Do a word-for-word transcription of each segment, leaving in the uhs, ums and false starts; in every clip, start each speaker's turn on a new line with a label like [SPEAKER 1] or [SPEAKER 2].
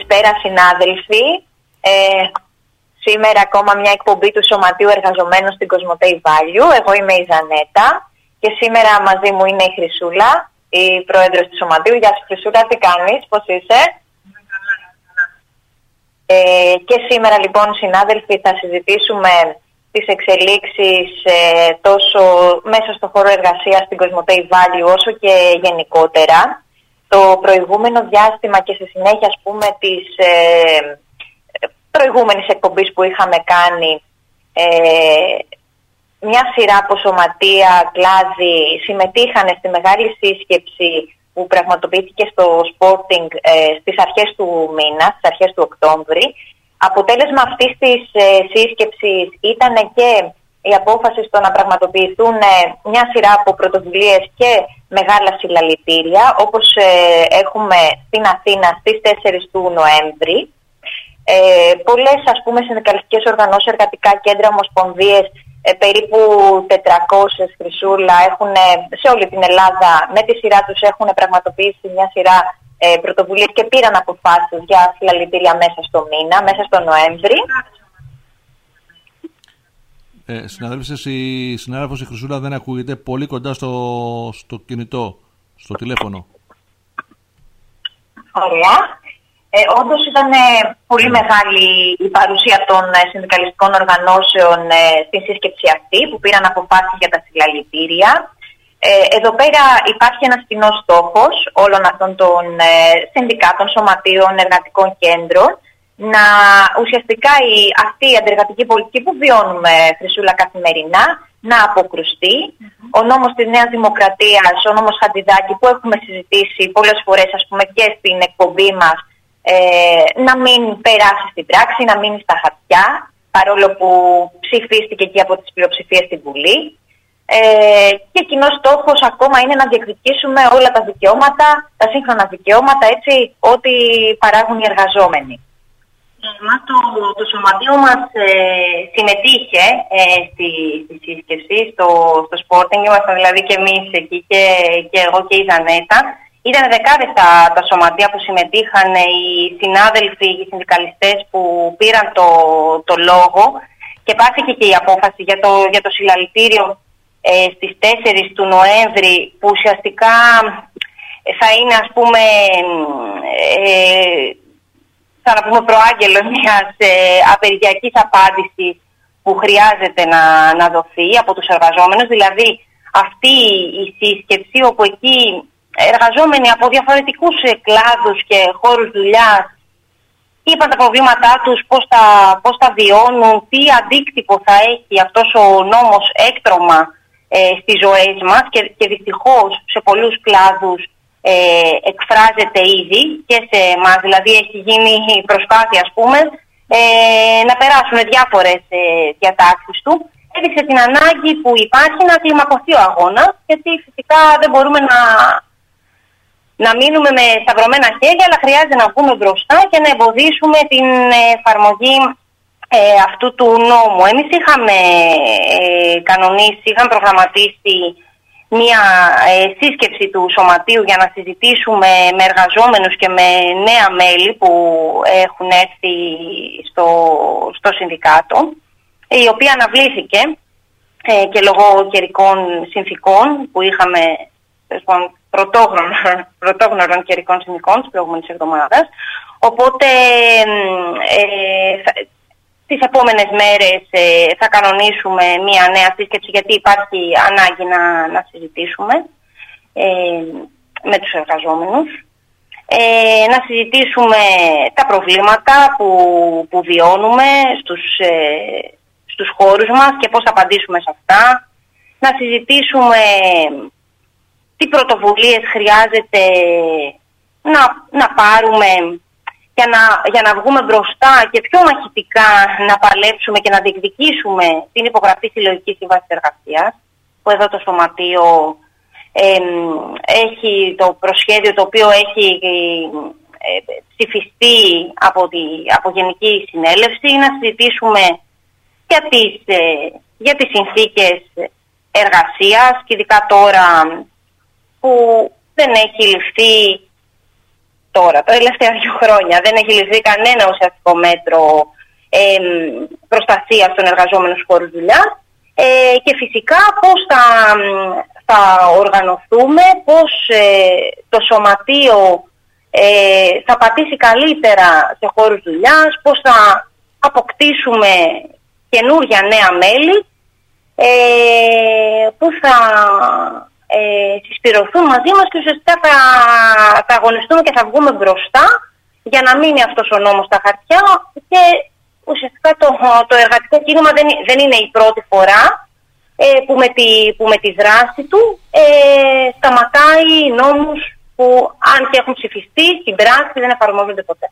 [SPEAKER 1] Καλησπέρα συνάδελφοι. Ε, σήμερα ακόμα μια εκπομπή του Σωματείου Εργαζομένων στην Κοσμοτέ Value. Εγώ είμαι η Ζανέτα και σήμερα μαζί μου είναι η Χρυσούλα, η πρόεδρος του Σωματείου. Γεια σου Χρυσούλα, τι κάνεις, πώς είσαι? Ε, και σήμερα λοιπόν συνάδελφοι θα συζητήσουμε τις εξελίξεις ε, τόσο μέσα στο χώρο εργασίας στην Κοσμοτέ Value όσο και γενικότερα. Το προηγούμενο διάστημα και σε συνέχεια ας πούμε της ε, προηγούμενης εκπομπής που είχαμε κάνει, ε, μια σειρά από σωματεία, κλάδοι συμμετείχαν στη μεγάλη σύσκεψη που πραγματοποιήθηκε στο Sporting ε, στις αρχές του μήνα, στις αρχές του Οκτώβρη. Αποτέλεσμα αυτής της ε, σύσκεψης ήταν και η απόφαση στο να πραγματοποιηθούν ε, μια σειρά από πρωτοβουλίες και μεγάλα συλλαλητήρια, όπως ε, έχουμε στην Αθήνα στις τέσσερις του Νοέμβρη. Ε, πολλές ας πούμε συνδικαλιστικές οργανώσεις, εργατικά κέντρα, ομοσπονδίες, ε, περίπου τετρακόσιες Χρυσούλα, έχουν ε, σε όλη την Ελλάδα με τη σειρά τους έχουν πραγματοποιήσει μια σειρά ε, πρωτοβουλίες και πήραν αποφάσεις για συλλαλητήρια μέσα στο μήνα, μέσα στο Νοέμβρη.
[SPEAKER 2] Ε, συναδέλφες, η συνάδελφος η Χρυσούλα δεν ακούγεται, πολύ κοντά στο, στο κινητό, στο τηλέφωνο.
[SPEAKER 1] Ωραία. Ε, όντως ήταν ε, πολύ μεγάλη η παρουσία των ε, συνδικαλιστικών οργανώσεων ε, στην σύσκεψη αυτή που πήραν αποφάσεις για τα συλλαλητήρια. Ε, εδώ πέρα υπάρχει ένας κοινός στόχος όλων αυτών των ε, συνδικάτων, σωματείων, εργατικών κέντρων, να ουσιαστικά η, αυτή η αντεργατική πολιτική που βιώνουμε, Χρυσούλα, καθημερινά, να αποκρουστεί. Mm-hmm. Ο νόμος της Νέας Δημοκρατίας, ο νόμος Χατζηδάκη που έχουμε συζητήσει πολλές φορές ας πούμε και στην εκπομπή μας, ε, να μην περάσει στην πράξη, να μείνει στα χαρτιά, παρόλο που ψηφίστηκε και από τις πλειοψηφίες στην Βουλή. Ε, και κοινός στόχος ακόμα είναι να διεκδικήσουμε όλα τα δικαιώματα, τα σύγχρονα δικαιώματα, έτσι, ό,τι παράγουν οι εργαζόμενοι.
[SPEAKER 3] Εμάς το, το σωματείο μας ε, συμμετείχε ε, στη, στη σύσκεψη, στο, στο Sporting. Ήμασταν δηλαδή και εμείς εκεί και, και εγώ και η Ζανέτα. Ήταν δεκάδες τα, τα σωματεία που συμμετείχαν, οι συνάδελφοι και οι συνδικαλιστές που πήραν το, το λόγο και πάρθηκε και η απόφαση για το, για το συλλαλητήριο ε, στις τέσσερις του Νοέμβρη, που ουσιαστικά θα είναι ας πούμε ε, θα να πούμε προάγγελο μιας ε, απεργιακής απάντησης που χρειάζεται να, να δοθεί από τους εργαζόμενους. Δηλαδή αυτή η σύσκεψη όπου εκεί εργαζόμενοι από διαφορετικούς κλάδους και χώρους δουλειάς είπαν τα προβλήματά τους, πώς τα, πώς τα βιώνουν, τι αντίκτυπο θα έχει αυτός ο νόμος έκτρωμα ε, στις ζωές μας και, και δυστυχώς σε πολλούς κλάδους Ε, εκφράζεται ήδη και σε εμάς, δηλαδή έχει γίνει προσπάθεια ας πούμε ε, να περάσουν διάφορες ε, διατάξεις του. Έδειξε την ανάγκη που υπάρχει να κλιμακωθεί ο αγώνας, γιατί φυσικά δεν μπορούμε να, να μείνουμε με σταυρωμένα χέρια, αλλά χρειάζεται να βγούμε μπροστά και να εμποδίσουμε την εφαρμογή ε, αυτού του νόμου. Εμείς είχαμε ε, κανονίσει, είχαμε προγραμματίσει μια ε, σύσκεψη του σωματείου για να συζητήσουμε με εργαζόμενους και με νέα μέλη που έχουν έρθει στο, στο συνδικάτο, η οποία αναβλήθηκε ε, και λόγω καιρικών συνθήκων που είχαμε πρωτόγνωρων καιρικών συνθήκων της προηγούμενης εβδομάδας. Οπότε ε, τις επόμενες μέρες ε, θα κανονίσουμε μια νέα σύσκεψη, γιατί υπάρχει ανάγκη να, να συζητήσουμε ε, με τους εργαζόμενους. Ε, να συζητήσουμε τα προβλήματα που, που βιώνουμε στους, ε, στους χώρους μας και πώς θα απαντήσουμε σε αυτά. Να συζητήσουμε τι πρωτοβουλίες χρειάζεται να, να πάρουμε Για να, για να βγούμε μπροστά και πιο μαχητικά να παλέψουμε και να διεκδικήσουμε την υπογραφή συλλογικής σύμβασης εργασίας, που εδώ το Σωματείο ε, έχει το προσχέδιο το οποίο έχει ε, ψηφιστεί από, τη, από Γενική Συνέλευση, να συζητήσουμε για τις, ε, για τις συνθήκες εργασίας και ειδικά τώρα που δεν έχει ληφθεί τώρα, τα τελευταία δύο χρόνια. Δεν έχει ληφθεί κανένα ουσιαστικό μέτρο ε, προστασίας των εργαζόμενων στους χώρους δουλειάς. Ε, και φυσικά πώς θα, θα οργανωθούμε, πώς ε, το σωματείο ε, θα πατήσει καλύτερα σε χώρους δουλειάς, πώς θα αποκτήσουμε καινούργια νέα μέλη ε, που θα ε, συσπηρωθούν μαζί μας και ουσιαστικά θα, θα αγωνιστούμε και θα βγούμε μπροστά για να μείνει αυτός ο νόμος στα χαρτιά. Και ουσιαστικά το, το εργατικό κίνημα δεν, δεν είναι η πρώτη φορά ε, που, με τη, που με τη δράση του ε, σταματάει νόμους που αν και έχουν ψηφιστεί στην πράξη δεν εφαρμόζονται ποτέ.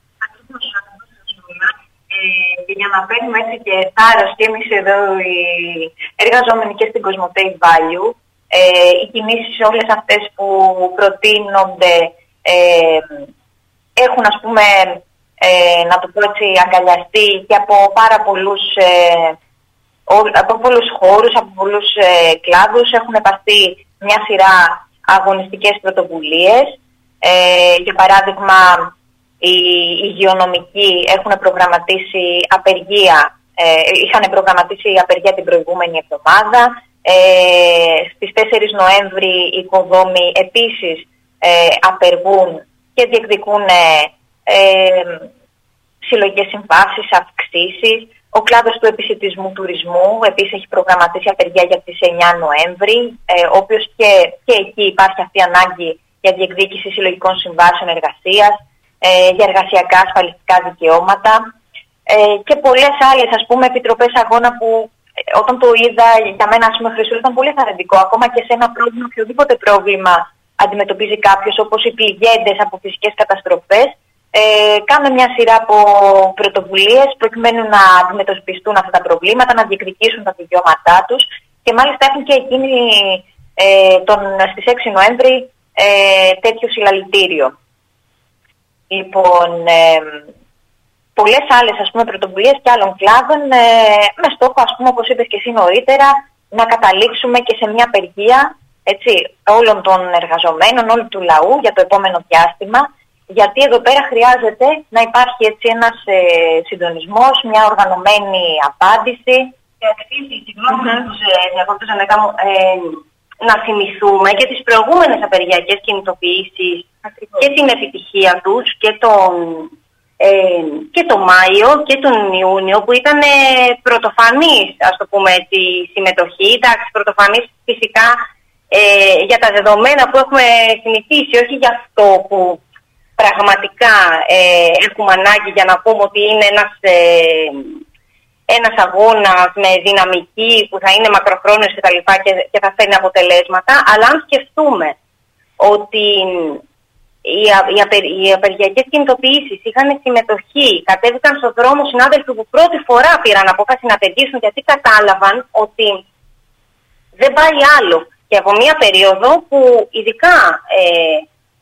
[SPEAKER 1] Ε, και για να παίρνουμε έτσι και θάρρος και εμείς εδώ οι εργαζόμενοι και στην Κοσμοτέ Value, ε, οι κινήσεις όλες αυτές που προτείνονται ε, έχουν, ας πούμε, ε, να το πω έτσι, αγκαλιαστεί και από πάρα πολλούς, ε, από πολλούς χώρους, από πολλούς ε, κλάδους. Έχουν επαστεί μια σειρά αγωνιστικές πρωτοβουλίες. Ε, για παράδειγμα, οι υγειονομικοί έχουν προγραμματίσει απεργία, ε, είχαν προγραμματίσει απεργία την προηγούμενη εβδομάδα. Ε, στις τέσσερις Νοέμβρη οι οικοδόμοι επίσης ε, απεργούν και διεκδικούν ε, ε, συλλογικές συμβάσεις, αυξήσεις. Ο κλάδος του επισιτισμού τουρισμού επίσης έχει προγραμματίσει απεργία για τις εννιά Νοέμβρη, ε, ο οποίος και, και εκεί υπάρχει αυτή η ανάγκη για διεκδίκηση συλλογικών συμβάσεων εργασίας, ε, για εργασιακά ασφαλιστικά δικαιώματα ε, και πολλές άλλες, ας πούμε, επιτροπές αγώνα που ε, όταν το είδα, για μένα, ας πούμε, Χρυσούλη, ήταν πολύ θαρρυντικό. Ακόμα και σε ένα πρόβλημα, οποιοδήποτε πρόβλημα αντιμετωπίζει κάποιος, όπως οι πληγέντες από φυσικές καταστροφές, ε, κάνουν μια σειρά από πρωτοβουλίες προκειμένου να αντιμετωπιστούν αυτά τα προβλήματα, να διεκδικήσουν τα δικαιώματά τους και μάλιστα έχουν και εκείνοι ε, τον, στις έξι Νοέμβρη ε, τέτοιο συλλαλητήριο. Λοιπόν, ε, πολλές άλλες, ας πούμε, πρωτοβουλίες και άλλων κλάδων ε, με στόχο, ας πούμε, όπως είπες και εσύ νωρίτερα, να καταλήξουμε και σε μια απεργία, έτσι, όλων των εργαζομένων, όλου του λαού για το επόμενο διάστημα, γιατί εδώ πέρα χρειάζεται να υπάρχει, έτσι, ένας ε, συντονισμός, μια οργανωμένη απάντηση.
[SPEAKER 3] Και αξίζει, συγγνώμη να τους διακόπτω, να θυμηθούμε και τις προηγούμενες απεργιακές κινητοποιήσεις και την επιτυχία τους και τον, ε, και τον Μάιο και τον Ιούνιο, που ήταν ε, πρωτοφανής, ας το πούμε, τη συμμετοχή. Εντάξει, πρωτοφανής φυσικά ε, για τα δεδομένα που έχουμε συνηθίσει, όχι για αυτό που πραγματικά ε, έχουμε ανάγκη για να πούμε ότι είναι ένας, ε, ένας αγώνας με δυναμική που θα είναι μακροχρόνιος και τα λοιπά και, και θα φέρνει αποτελέσματα. Αλλά αν σκεφτούμε ότι οι, οι, απε, οι απεργιακές κινητοποιήσεις είχαν συμμετοχή, κατέβηκαν στον δρόμο συνάδελφοι που πρώτη φορά πήραν απόφαση να απεργήσουν γιατί κατάλαβαν ότι δεν πάει άλλο. Και από μια περίοδο που ειδικά ε,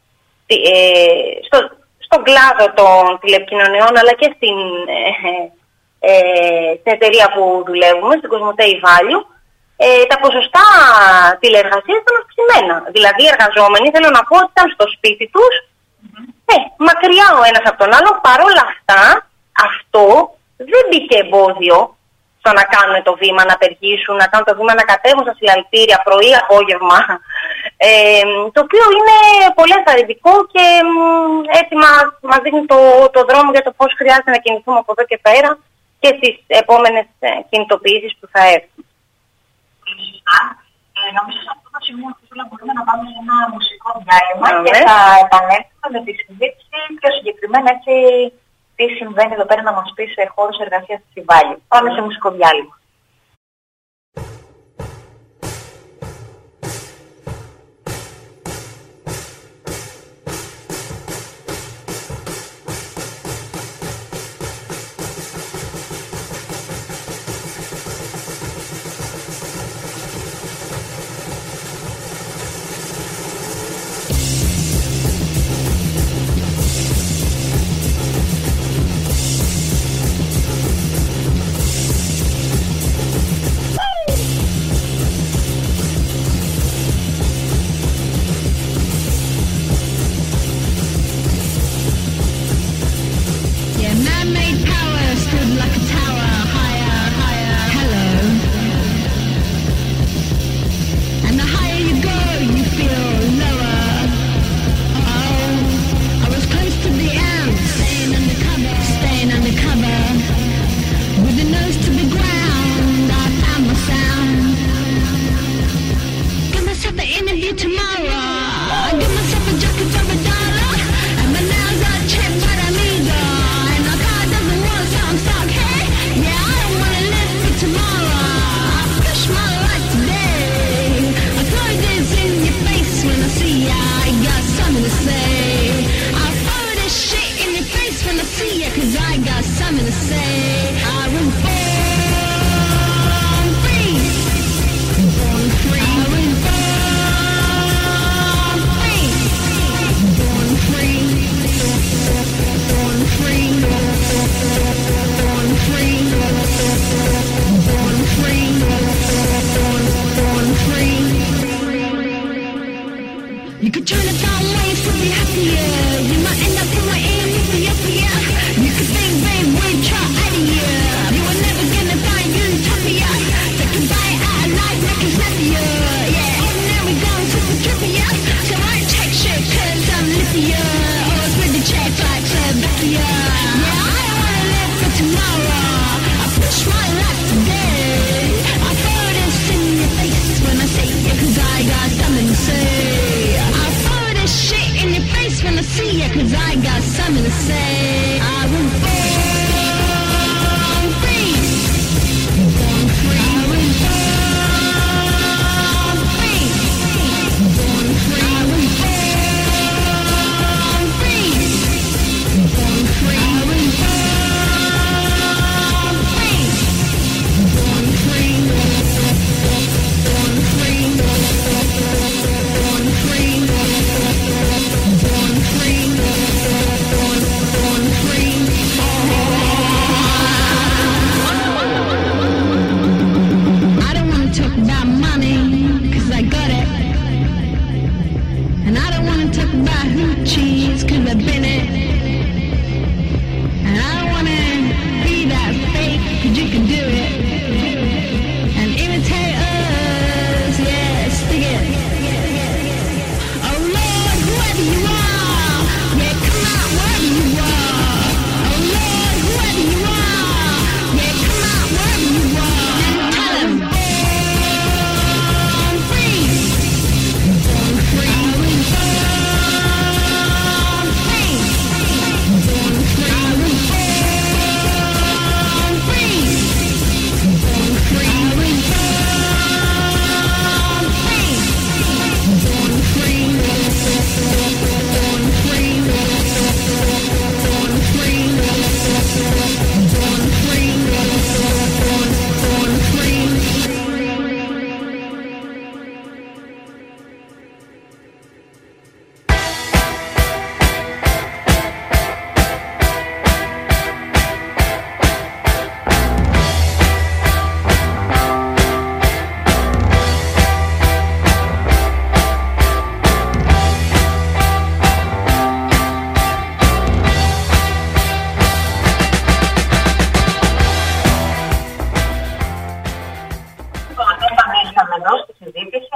[SPEAKER 3] ε, στο, στον κλάδο των τηλεπικοινωνιών αλλά και στην, ε, ε, στην εταιρεία που δουλεύουμε, στην Κοσμοτέ Value, ε, τα ποσοστά τηλεεργασίας ήταν αυξημένα. Δηλαδή οι εργαζόμενοι, θέλω να πω, ότι ήταν στο σπίτι τους, mm-hmm. ε, μακριά ο ένας από τον άλλον. Παρόλα αυτά, αυτό δεν μπήκε εμπόδιο στο να κάνουν το βήμα, να απεργήσουν, να κάνουν το βήμα, να κατέβουν στα συλλαλητήρια πρωί, απόγευμα. Ε, το οποίο είναι πολύ ενθαρρυντικό και έτσι μας, μας δείχνει το, το δρόμο για το πώς χρειάζεται να κινηθούμε από εδώ και πέρα και στις επόμενες ε, κινητοποιήσεις που θα έρθουν.
[SPEAKER 1] Ε, νομίζω σε αυτό το σημείο μπορούμε να πάμε σε ένα μουσικό διάλειμμα και θα επανέλθουμε με τη συζήτηση πιο συγκεκριμένα, έτσι, τι συμβαίνει εδώ πέρα, να μας πει σε χώρους εργασίας της Value. Πάμε σε μουσικό διάλειμμα.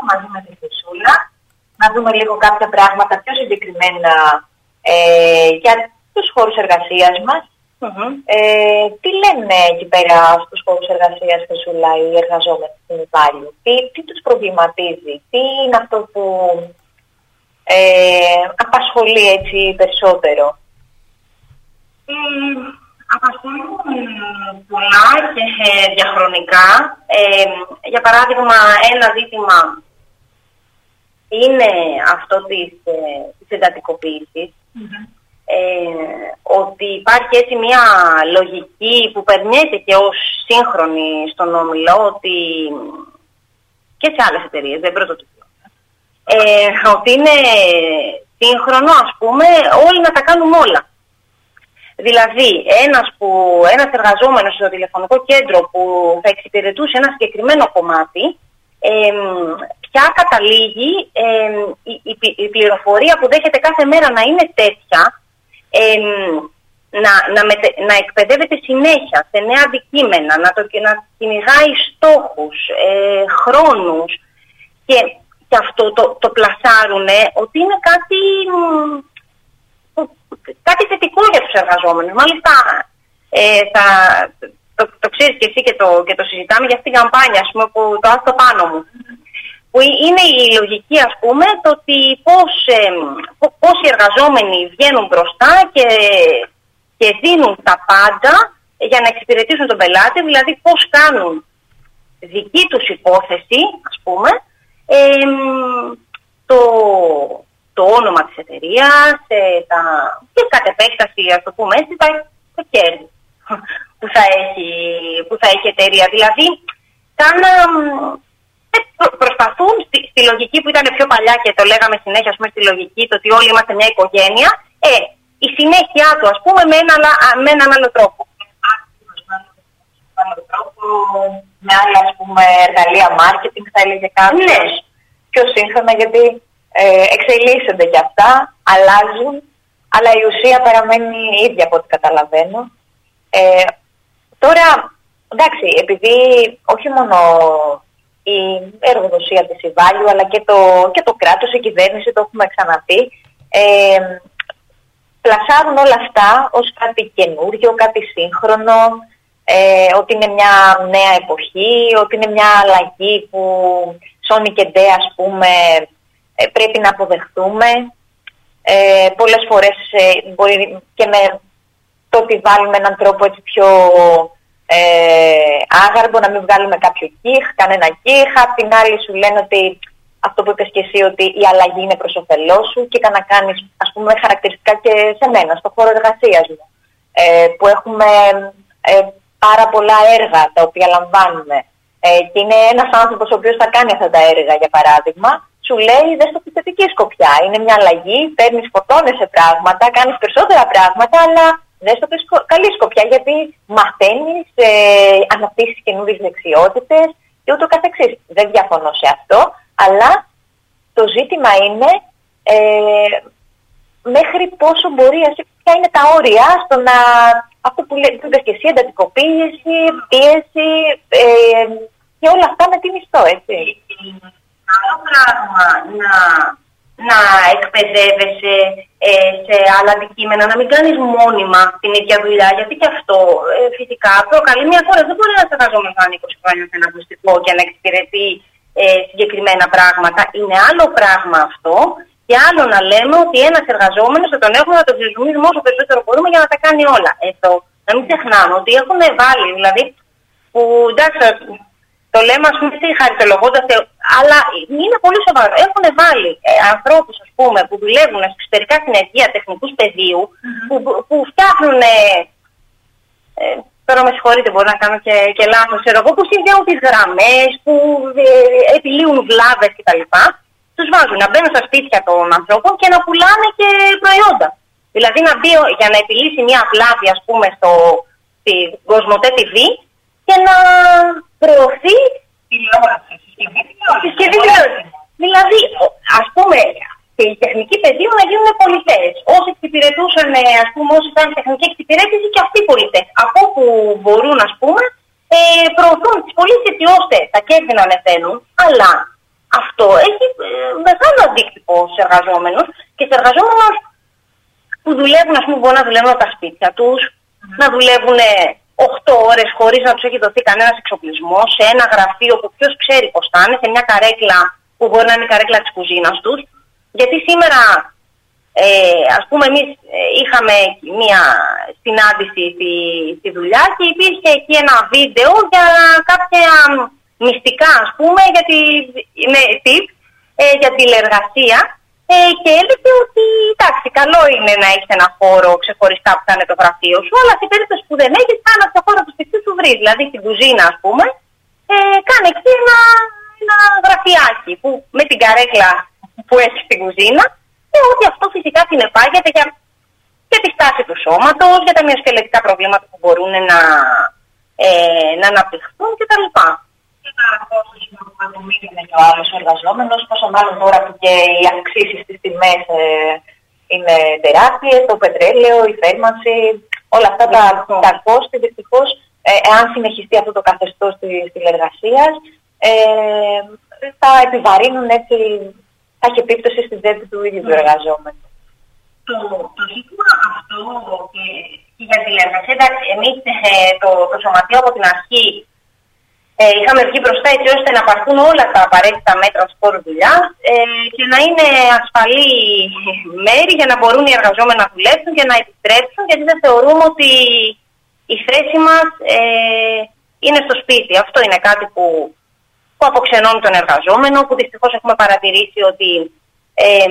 [SPEAKER 1] μαζί με τη Χρυσούλα, να δούμε λίγο κάποια πράγματα πιο συγκεκριμένα ε, για τους χώρους εργασίας μας. Mm-hmm. Ε, τι λένε εκεί πέρα στους χώρους εργασίας, Χρυσούλα, οι εργαζόμενοι στην Value, τι, τι τους προβληματίζει, τι είναι αυτό που ε, απασχολεί έτσι περισσότερο?
[SPEAKER 3] Mm. Απασχολούν πολλά και ε, διαχρονικά. Ε, για παράδειγμα, ένα ζήτημα είναι αυτό της, ε, της εντατικοποίησης. Mm-hmm. Ε, ότι υπάρχει έτσι μια λογική που περνιέται και ως σύγχρονη στον όμιλο, ότι και σε άλλες εταιρείες, δεν πρωτοτυπώ, ε, ότι είναι σύγχρονο, ας πούμε, όλοι να τα κάνουμε όλα. Δηλαδή, ένας, που, ένας εργαζόμενος στο τηλεφωνικό κέντρο που θα εξυπηρετούσε ένα συγκεκριμένο κομμάτι, ε, πια καταλήγει ε, η, η, η πληροφορία που δέχεται κάθε μέρα να είναι τέτοια, ε, να, να, μετε, να εκπαιδεύεται συνέχεια σε νέα αντικείμενα, να, το, να κυνηγάει στόχους, ε, χρόνους, και, και αυτό το, το πλασάρουνε ότι είναι κάτι... κάτι θετικό για τους εργαζόμενους. Μάλιστα, ε, θα, το, το ξέρεις και εσύ και το, και το συζητάμε για αυτήν την καμπάνια, ας πούμε, που το άστο πάνω μου. Που είναι η λογική, ας πούμε, το ότι πώς, ε, πώς οι εργαζόμενοι βγαίνουν μπροστά και, και δίνουν τα πάντα για να εξυπηρετήσουν τον πελάτη, δηλαδή πώς κάνουν δική τους υπόθεση, ας πούμε, ε, το... το όνομα της εταιρείας, τα... και κατ' επέκταση, ας το πούμε έτσι, τα, τα κέρδη που θα έχει, που θα έχει η εταιρεία. Δηλαδή, κάνα, προ, προσπαθούν στη, στη λογική που ήταν πιο παλιά και το λέγαμε συνέχεια, ας πούμε, στη λογική το ότι όλοι είμαστε μια οικογένεια, ε, η συνέχεια του, ας πούμε, με, ένα, με έναν άλλο τρόπο.
[SPEAKER 1] Με άλλα, ας πούμε, εργαλεία marketing, θα έλεγε κάποιος.
[SPEAKER 3] Ναι.
[SPEAKER 1] Πιο σύγχρονα, γιατί Ε, εξελίσσονται και αυτά, αλλάζουν, αλλά η ουσία παραμένει ίδια από ό,τι καταλαβαίνω. Ε, τώρα, εντάξει, επειδή όχι μόνο η εργοδοσία της Value, αλλά και το, και το κράτος, η κυβέρνηση, το έχουμε ξαναπεί, ε, πλασάρουν όλα αυτά ως κάτι καινούριο, κάτι σύγχρονο, ε, ότι είναι μια νέα εποχή, ότι είναι μια αλλαγή που σώνει και ντε, ας πούμε, Ε, πρέπει να αποδεχτούμε. Ε, πολλές φορές ε, μπορεί και με το ότι βάλουμε έναν τρόπο έτσι πιο ε, άγαρμπο, να μην βγάλουμε κάποιο κιχ, κανένα κιχ. Απ' την άλλη σου λένε ότι αυτό που είπες και εσύ, ότι η αλλαγή είναι προς όφελός σου και να κάνεις, ας πούμε, χαρακτηριστικά και σε μένα, στον χώρο εργασίας μου, ε, που έχουμε ε, πάρα πολλά έργα τα οποία λαμβάνουμε, ε, και είναι ένας άνθρωπος ο οποίος θα κάνει αυτά τα έργα, για παράδειγμα, σου λέει δες το στη θετική σκοπιά. Είναι μια αλλαγή, παίρνεις, φορτώνεσαι πράγματα, κάνεις περισσότερα πράγματα, αλλά δες το καλή σκοπιά, γιατί μαθαίνεις, ε, αναπτύσσεις καινούριες δεξιότητες και ούτω καθεξής. Δεν διαφωνώ σε αυτό, αλλά το ζήτημα είναι ε, μέχρι πόσο μπορεί, ποια είναι τα όρια στο να, αυτό που είπες και εσύ, εντατικοποίηση, πίεση ε, και όλα αυτά με τι μισθό, έτσι.
[SPEAKER 3] Άλλο πράγμα να, να εκπαιδεύεσαι ε, σε άλλα αντικείμενα, να μην κάνεις μόνιμα την ίδια δουλειά, γιατί και αυτό ε, φυσικά προκαλεί μια χώρα. Δεν μπορεί ένας εργαζόμενος να είναι είκοσι χρόνια σε ένα ακουστικό και να εξυπηρετεί ε, συγκεκριμένα πράγματα. Είναι άλλο πράγμα αυτό, και άλλο να λέμε ότι ένας εργαζόμενος θα τον έχουμε να τον χρησιμοποιήσουμε όσο περισσότερο μπορούμε για να τα κάνει όλα. Εδώ, να μην ξεχνάμε ότι έχουν βάλει, δηλαδή, που εντάξει, το λέμε, ας πούμε, χαριτολογώντας, αλλά είναι πολύ σοβαρό. Έχουν βάλει ε, ανθρώπους, ας πούμε, που δουλεύουν σε εξωτερικά συνεργεία τεχνικούς πεδίου, mm-hmm. που, που φτιάχνουν. Ε, ε, τώρα με συγχωρείτε, μπορεί να κάνω και, και λάθος, ξέρω εγώ, που συνδέουν τις γραμμές, που ε, επιλύουν βλάβες κτλ. Τους βάζουν να μπαίνουν στα σπίτια των ανθρώπων και να πουλάνε και προϊόντα. Δηλαδή, να μπει, για να επιλύσει μια βλάβη, ας πούμε, στο, στη Κοσμοτέ τι βι, και να προωθεί
[SPEAKER 1] τηλεόραση,
[SPEAKER 3] συσκευή τηλεόραση. Δηλαδή, ας πούμε, και οι τεχνικοί πεδίου να γίνουν πολιτές. Όσοι εξυπηρετούσαν, ας πούμε, όσοι ήταν τεχνική εξυπηρέτηση, και αυτοί οι πολιτές. Από όπου μπορούν, ας πούμε, ε, προωθούν τις πωλήσεις, έτσι ώστε τα κέρδη να ανεβαίνουν, αλλά αυτό έχει ε, μεγάλο αντίκτυπο στους εργαζόμενους και στους εργαζόμενους που δουλεύουν, ας πούμε, μπορεί να δουλεύουν από τα σπίτια τους, mm. να δουλεύουν οκτώ ώρες χωρίς να τους έχει δοθεί κανένας εξοπλισμός, σε ένα γραφείο που ποιος ξέρει πώς θα είναι, σε μια καρέκλα που μπορεί να είναι η καρέκλα της κουζίνας τους. Γιατί σήμερα, ε, ας πούμε, εμείς είχαμε μια συνάντηση στη, στη δουλειά και υπήρχε εκεί ένα βίντεο για κάποια μυστικά, ας πούμε, για τη, ναι, tip, ε, για τηλεργασία. Ε, και έλεγε ότι εντάξει, καλό είναι να έχεις ένα χώρο ξεχωριστά που θα είναι το γραφείο σου, αλλά σε περίπτωση που δεν έχεις, κάνα στο χώρο του σπιτιού σου βρεις. Δηλαδή στην κουζίνα, ας πούμε, ε, κάνε εκεί ένα, ένα γραφιάκι που, με την καρέκλα που έχει στην κουζίνα, και ότι αυτό φυσικά συνεπάγεται για, για τη στάση του σώματος, για τα μυοσκελετικά προβλήματα που μπορούν να, ε, να αναπτυχθούν κτλ.
[SPEAKER 1] Και να κόστος που είναι και ο άλλος ο εργαζόμενος, πόσο μάλλον τώρα που και οι αυξήσεις στις τιμές ε, είναι τεράστιες, το πετρέλαιο, η θέρμανση, όλα αυτά τα, τα κόστη δυστυχώς, ε, εάν συνεχιστεί αυτό το καθεστώς της τηλεργασίας, ε, θα επιβαρύνουν έτσι, θα έχει επίπτωση στην τσέπη του ίδιου του εργαζόμενου.
[SPEAKER 3] Το, το ζήτημα αυτό και, και για τηλεργασία, εντάξει, εμείς ε, το, το σωματείο από την αρχή Ε, είχαμε βγει μπροστά έτσι ώστε να πάρθουν όλα τα απαραίτητα μέτρα του χώρου δουλειά ε, και να είναι ασφαλή μέρη για να μπορούν οι εργαζόμενοι να δουλέψουν και να επιστρέψουν, γιατί δεν θεωρούμε ότι η θέση μας ε, είναι στο σπίτι. Αυτό είναι κάτι που, που αποξενώνει τον εργαζόμενο, που δυστυχώς έχουμε παρατηρήσει ότι ε, ε,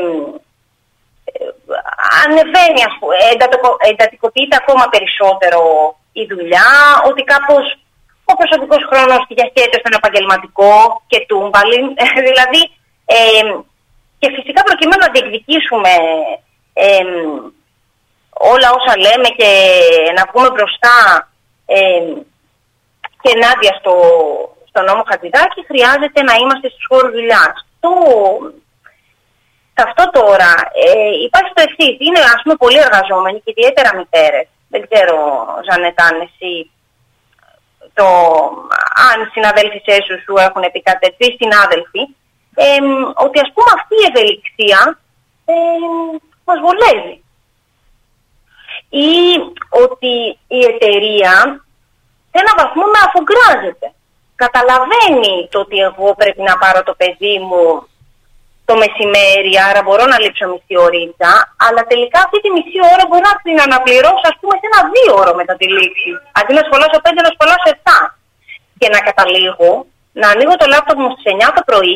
[SPEAKER 3] ανεβαίνει, ας πούμε, εντατικο, εντατικοποιείται ακόμα περισσότερο η δουλειά, ότι κάπως ο προσωπικός χρόνος διαχέεται στον επαγγελματικό και τούμπαλιν, δηλαδή, ε, και φυσικά προκειμένου να διεκδικήσουμε ε, όλα όσα λέμε και να βγούμε μπροστά ε, και ενάντια στο, στο νόμο Χατζηδάκη, χρειάζεται να είμαστε στους χώρους δουλειάς. Το, σε αυτό τώρα ε, υπάρχει το εξής, είναι, ας πούμε, πολλοί εργαζόμενοι και ιδιαίτερα μητέρες, δεν ξέρω, Ζανέτα, αν εσύ το, αν οι συναδέλφισές σου σου έχουν πει κάτι τέτοιο ή συνάδελφοι, ε, ότι, ας πούμε, αυτή η ευελιξία ε, μας βολεύει. Ή ότι η εταιρεία σε έναν βαθμό με αφογκράζεται. Καταλαβαίνει το ότι εγώ πρέπει να πάρω το παιδί μου το μεσημέρι, άρα μπορώ να λείψω μισή ωρίτσα, αλλά τελικά αυτή τη μισή ώρα μπορώ να την αναπληρώσω, ας πούμε, σε ένα δύο ώρο μετά τη λήξη. Αντί να σχολάσω πέντε, να σχολάσω επτά. Και να καταλήγω να ανοίγω το λάπτοπ μου στις εννιά το πρωί.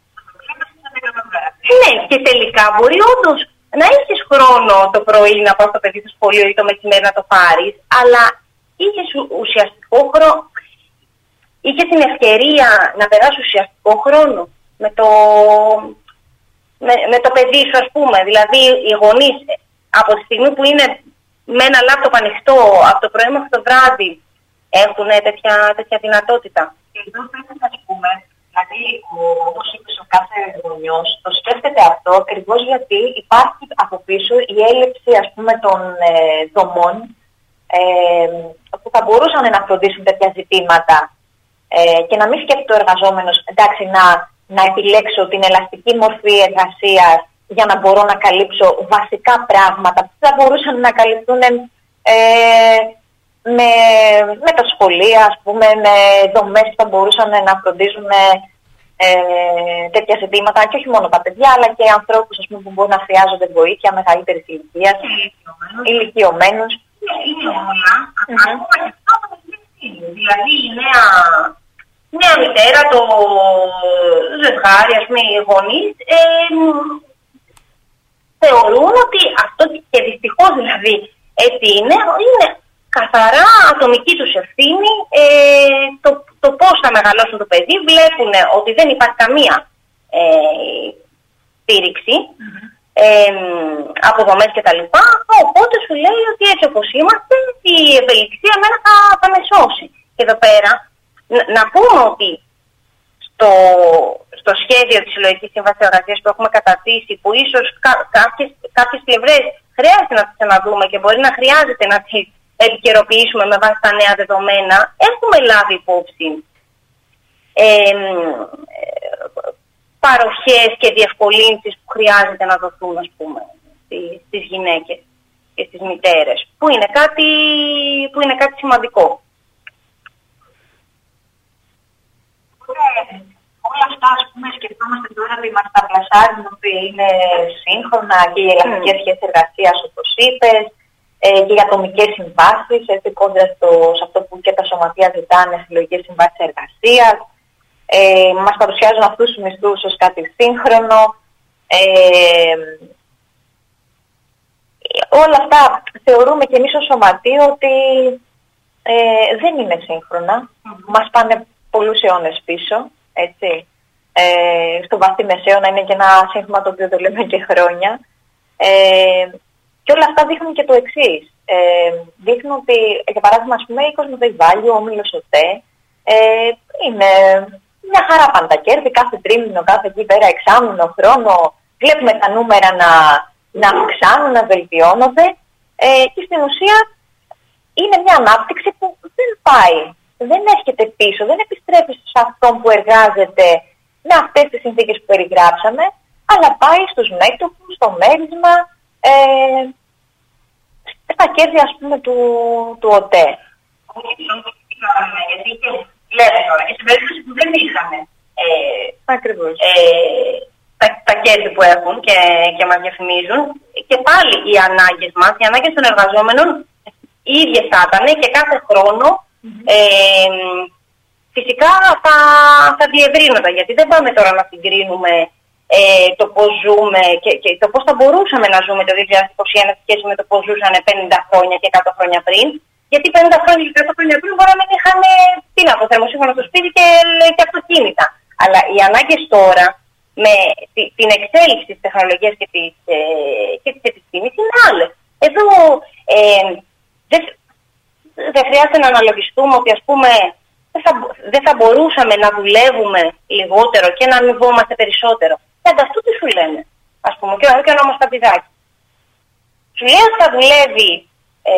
[SPEAKER 3] Ναι, και τελικά μπορεί όντως να έχεις χρόνο το πρωί να πας στο παιδί στο σχολείο ή το μεσημέρι να το πάρεις, αλλά είχες ουσιαστικό χρόνο, είχες την ευκαιρία να περάσεις ουσιαστικό χρόνο με το, με, με το παιδί σου, ας πούμε. Δηλαδή οι γονείς από τη στιγμή που είναι με ένα λάπτοπ ανοιχτό από το πρωί μέχρι το βράδυ έχουν τέτοια, τέτοια δυνατότητα.
[SPEAKER 1] Και εδώ πρέπει να πούμε, δηλαδή, όπως είπε ο κάθε γονιός, το σκέφτεται αυτό ακριβώς γιατί υπάρχει από πίσω η έλλειψη, ας πούμε, των ε, δομών ε, που θα μπορούσαν να φροντίσουν τέτοια ζητήματα ε, και να μην σκέφτεται ο εργαζόμενος, εντάξει, να, να επιλέξω την ελαστική μορφή εργασίας για να μπορώ να καλύψω βασικά πράγματα που θα μπορούσαν να καλυφθούν ε, με, με τα σχολεία, ας πούμε, με δομές που θα μπορούσαν να φροντίζουν ε, τέτοια ζητήματα, και όχι μόνο τα παιδιά, αλλά και ανθρώπους, ας πούμε, που μπορεί να χρειάζονται βοήθεια μεγαλύτερης ηλικίας, ηλικιωμένους.
[SPEAKER 3] Είναι όλα, ακόμα και αυτό το παιδί. Δηλαδή η νέα, νέα μητέρα, το ζευγάρι, ας πούμε, οι γονείς, ε, θεωρούν ότι αυτό, και δυστυχώς δηλαδή έτσι είναι, είναι καθαρά ατομική τους ευθύνη ε, το, το πώς θα μεγαλώσουν το παιδί. Βλέπουν ότι δεν υπάρχει καμία ε, στήριξη, mm-hmm. ε, αποδομές κτλ. Οπότε σου λέει ότι έτσι όπως είμαστε, η ευελιξία εμένα θα, θα με σώσει. Και εδώ πέρα να, να πούμε ότι στο, στο σχέδιο της Συλλογικής Σύμβασης Εργασίας που έχουμε κατατήσει, που ίσως κα, κάποιες, κάποιες πλευρές χρειάζεται να τις ξαναδούμε και μπορεί να χρειάζεται να τις επικαιροποιήσουμε με βάση τα νέα δεδομένα, έχουμε λάβει υπόψη ε, παροχές και διευκολύνσεις που χρειάζεται να δοθούν, ας πούμε, στις γυναίκες και στις μητέρες, που είναι κάτι, που είναι κάτι σημαντικό.
[SPEAKER 1] Ναι. Όλα αυτά, ας πούμε, σκεφτόμαστε τώρα ότι μας τα πλασάρουν ότι είναι σύγχρονα και οι ελλαδικές mm. σχέσεις εργασίας, όπως είπες, ε, και οι ατομικές συμβάσεις, έτσι κόντρα στο, σε αυτό που και τα σωματεία ζητάνε, συλλογικές συμβάσεις εργασίας. Ε, μας παρουσιάζουν αυτούς τους μισθούς ως κάτι σύγχρονο. Ε, όλα αυτά θεωρούμε και εμείς ως σωματείο ότι ε, δεν είναι σύγχρονα. Mm. Μας πάνε πολλούς αιώνες πίσω. Έτσι. Ε, στο βαθύ μεσαίωνα είναι και ένα σύγχρονα το οποίο το λέμε και χρόνια. Ε, και όλα αυτά δείχνουν και το εξής. Ε, δείχνουν ότι, για παράδειγμα, ας πούμε, η Κοσμοτέ Value, ο Όμιλος ΟΤΕ, ε, είναι μια χαρά πάντα κέρδη, κάθε τρίμηνο, κάθε εκεί πέρα, εξάμηνο, χρόνο. Βλέπουμε τα νούμερα να, να αυξάνουν, να βελτιώνονται. Ε, και στην ουσία είναι μια ανάπτυξη που δεν πάει. Δεν έρχεται πίσω, δεν επιστρέφει σε αυτόν που εργάζεται με αυτές τις συνθήκες που περιγράψαμε, αλλά πάει στους μέτωπους, στο μέρισμα, ε, στα κέρδη, ας πούμε, του, του ΟΤΕ. Γιατί λέμε τώρα, και στην περίπτωση που δεν είχαμε ε, ακριβώς ε, τα, τα κέρδη που έχουν και, και μας διαφημίζουν, και πάλι οι ανάγκες μας, οι ανάγκες των εργαζόμενων, οι ίδιες θα ήταν και κάθε χρόνο. Mm-hmm. Ε, φυσικά θα, θα διευρύνονταν, γιατί δεν πάμε τώρα να συγκρίνουμε ε, το πώς ζούμε και, και το πώς θα μπορούσαμε να ζούμε το δύο χιλιάδες είκοσι ένα σε σχέση με το πώς ζούσαν πενήντα χρόνια και εκατό χρόνια πριν. Γιατί πενήντα χρόνια και εκατό χρόνια πριν μπορεί να μην είχαν, τι να πω, θερμοσύφωνα στο σπίτι και, και αυτοκίνητα. Αλλά οι ανάγκες τώρα, με τη, την εξέλιξη της τεχνολογίας και της, ε, και της επιστήμης, είναι άλλες. Εδώ ε, δεν. Δεν χρειάζεται να αναλογιστούμε ότι, ας πούμε, δεν θα, δεν θα μπορούσαμε να δουλεύουμε λιγότερο και να αμοιβόμαστε περισσότερο. Και ανταυτού τι σου λένε, ας πούμε, και ο, και ο νόμος Παπηδάκη. Σου λέει ότι θα δουλεύει ε,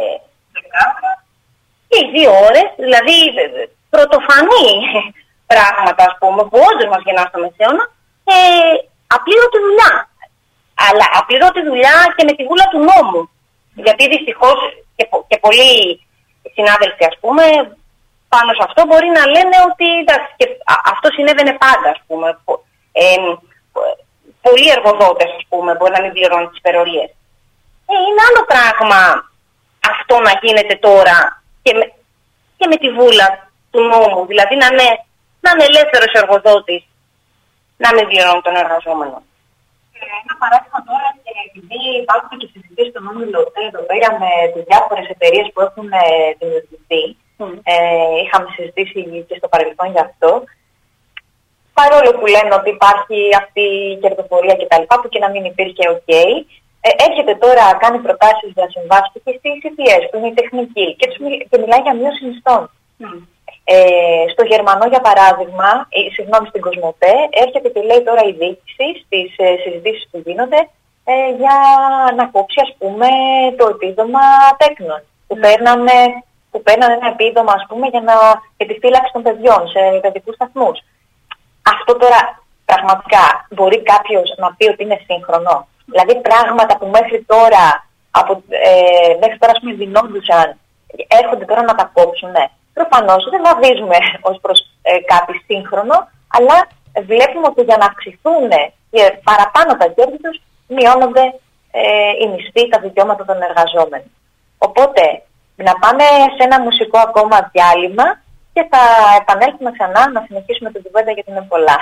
[SPEAKER 1] και οι δύο ώρες, δηλαδή πρωτοφανή πράγματα, ας πούμε, που όντως μας γεννά στο μεσαίωνα, ε, απλήρωτη δουλειά. Αλλά απλήρωτη δουλειά και με τη βούλα του νόμου. Γιατί δυστυχώς και, πο, και πολλοί συνάδελφοι, ας πούμε, πάνω σε αυτό μπορεί να λένε ότι εντάξει, και αυτό συνέβαινε πάντα, ας πούμε. Ε, πολλοί εργοδότες, ας πούμε, μπορεί να μην πληρώνουν τις υπερορίες. Ε, είναι άλλο πράγμα αυτό να γίνεται τώρα και με, και με τη βούλα του νόμου. Δηλαδή να είναι, να είναι ελεύθερος εργοδότης να μην πληρώνει τον εργαζόμενο. Ένα παράδειγμα τώρα, και επειδή υπάρχουν και συζητήσεις στον Όμιλο ΟΤΕ εδώ πέρα με τις διάφορες εταιρείες που έχουν δημιουργηθεί, mm. ε, είχαμε συζητήσει και στο παρελθόν γι' αυτό, παρόλο που λένε ότι υπάρχει αυτή η κερδοφορία κτλ., που και να μην υπήρχε οκ, okay, ε, έρχεται τώρα, κάνει προτάσεις για συμβάσεις και στις σι πι ες, που είναι η τεχνική, και, και μιλάει για μείωση μισθών. Mm. Ε, στο Γερμανό, για παράδειγμα, ε, συγγνώμη, στην Κοσμοτέ, έρχεται και λέει τώρα η διοίκηση στις ε, συζητήσεις που γίνονται ε, για να κόψει, ας πούμε, το επίδομα τέκνων, που, mm. παίρνανε, που παίρνανε ένα επίδομα, ας πούμε, για να επιφύλαξη των παιδιών σε παιδικούς σταθμούς. Αυτό τώρα πραγματικά μπορεί κάποιος να πει ότι είναι σύγχρονο? Δηλαδή πράγματα που μέχρι τώρα, από, ε, μέχρι τώρα, ας πούμε, δινόντουσαν, έρχονται τώρα να τα κόψουν, ναι. Προφανώς δεν βαδίζουμε ως προς ε, κάτι σύγχρονο, αλλά βλέπουμε ότι για να αυξηθούν και παραπάνω τα κέρδη τους, μειώνονται ε, οι μισθοί, τα δικαιώματα των εργαζόμενων. Οπότε, να πάμε σε ένα μουσικό ακόμα διάλειμμα και θα επανέλθουμε ξανά να συνεχίσουμε την κουβέντα γιατί είναι πολλά.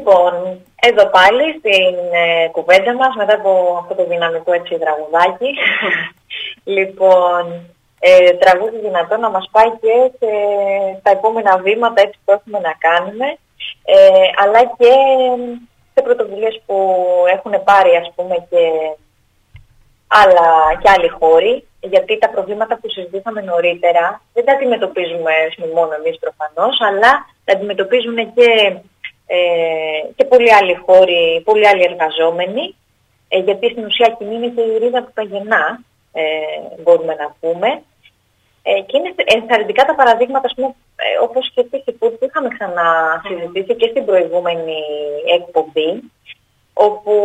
[SPEAKER 1] Λοιπόν, εδώ πάλι στην ε, κουβέντα μας, μετά από αυτό το δυναμικό έτσι τραγουδάκι. Λοιπόν, ε, τραγούδι δυνατό να μας πάει και σε, στα επόμενα βήματα έτσι που έχουμε να κάνουμε, ε, αλλά και σε πρωτοβουλίες που έχουν πάρει, ας πούμε, και, άλλα, και άλλοι χώροι, γιατί τα προβλήματα που συζητήσαμε νωρίτερα δεν τα αντιμετωπίζουμε μόνο εμείς προφανώς, αλλά τα αντιμετωπίζουν και, ε, και πολλοί άλλοι χώροι, πολλοί άλλοι εργαζόμενοι, ε, γιατί στην ουσία εκείνη είναι και η ρίζα που τα γεννά, ε, μπορούμε να πούμε. Ε, και είναι ενθαρρυντικά τα παραδείγματα, ας πούμε, ε, όπως και τη Food που είχαμε ξανασυζητήσει και στην προηγούμενη εκπομπή, όπου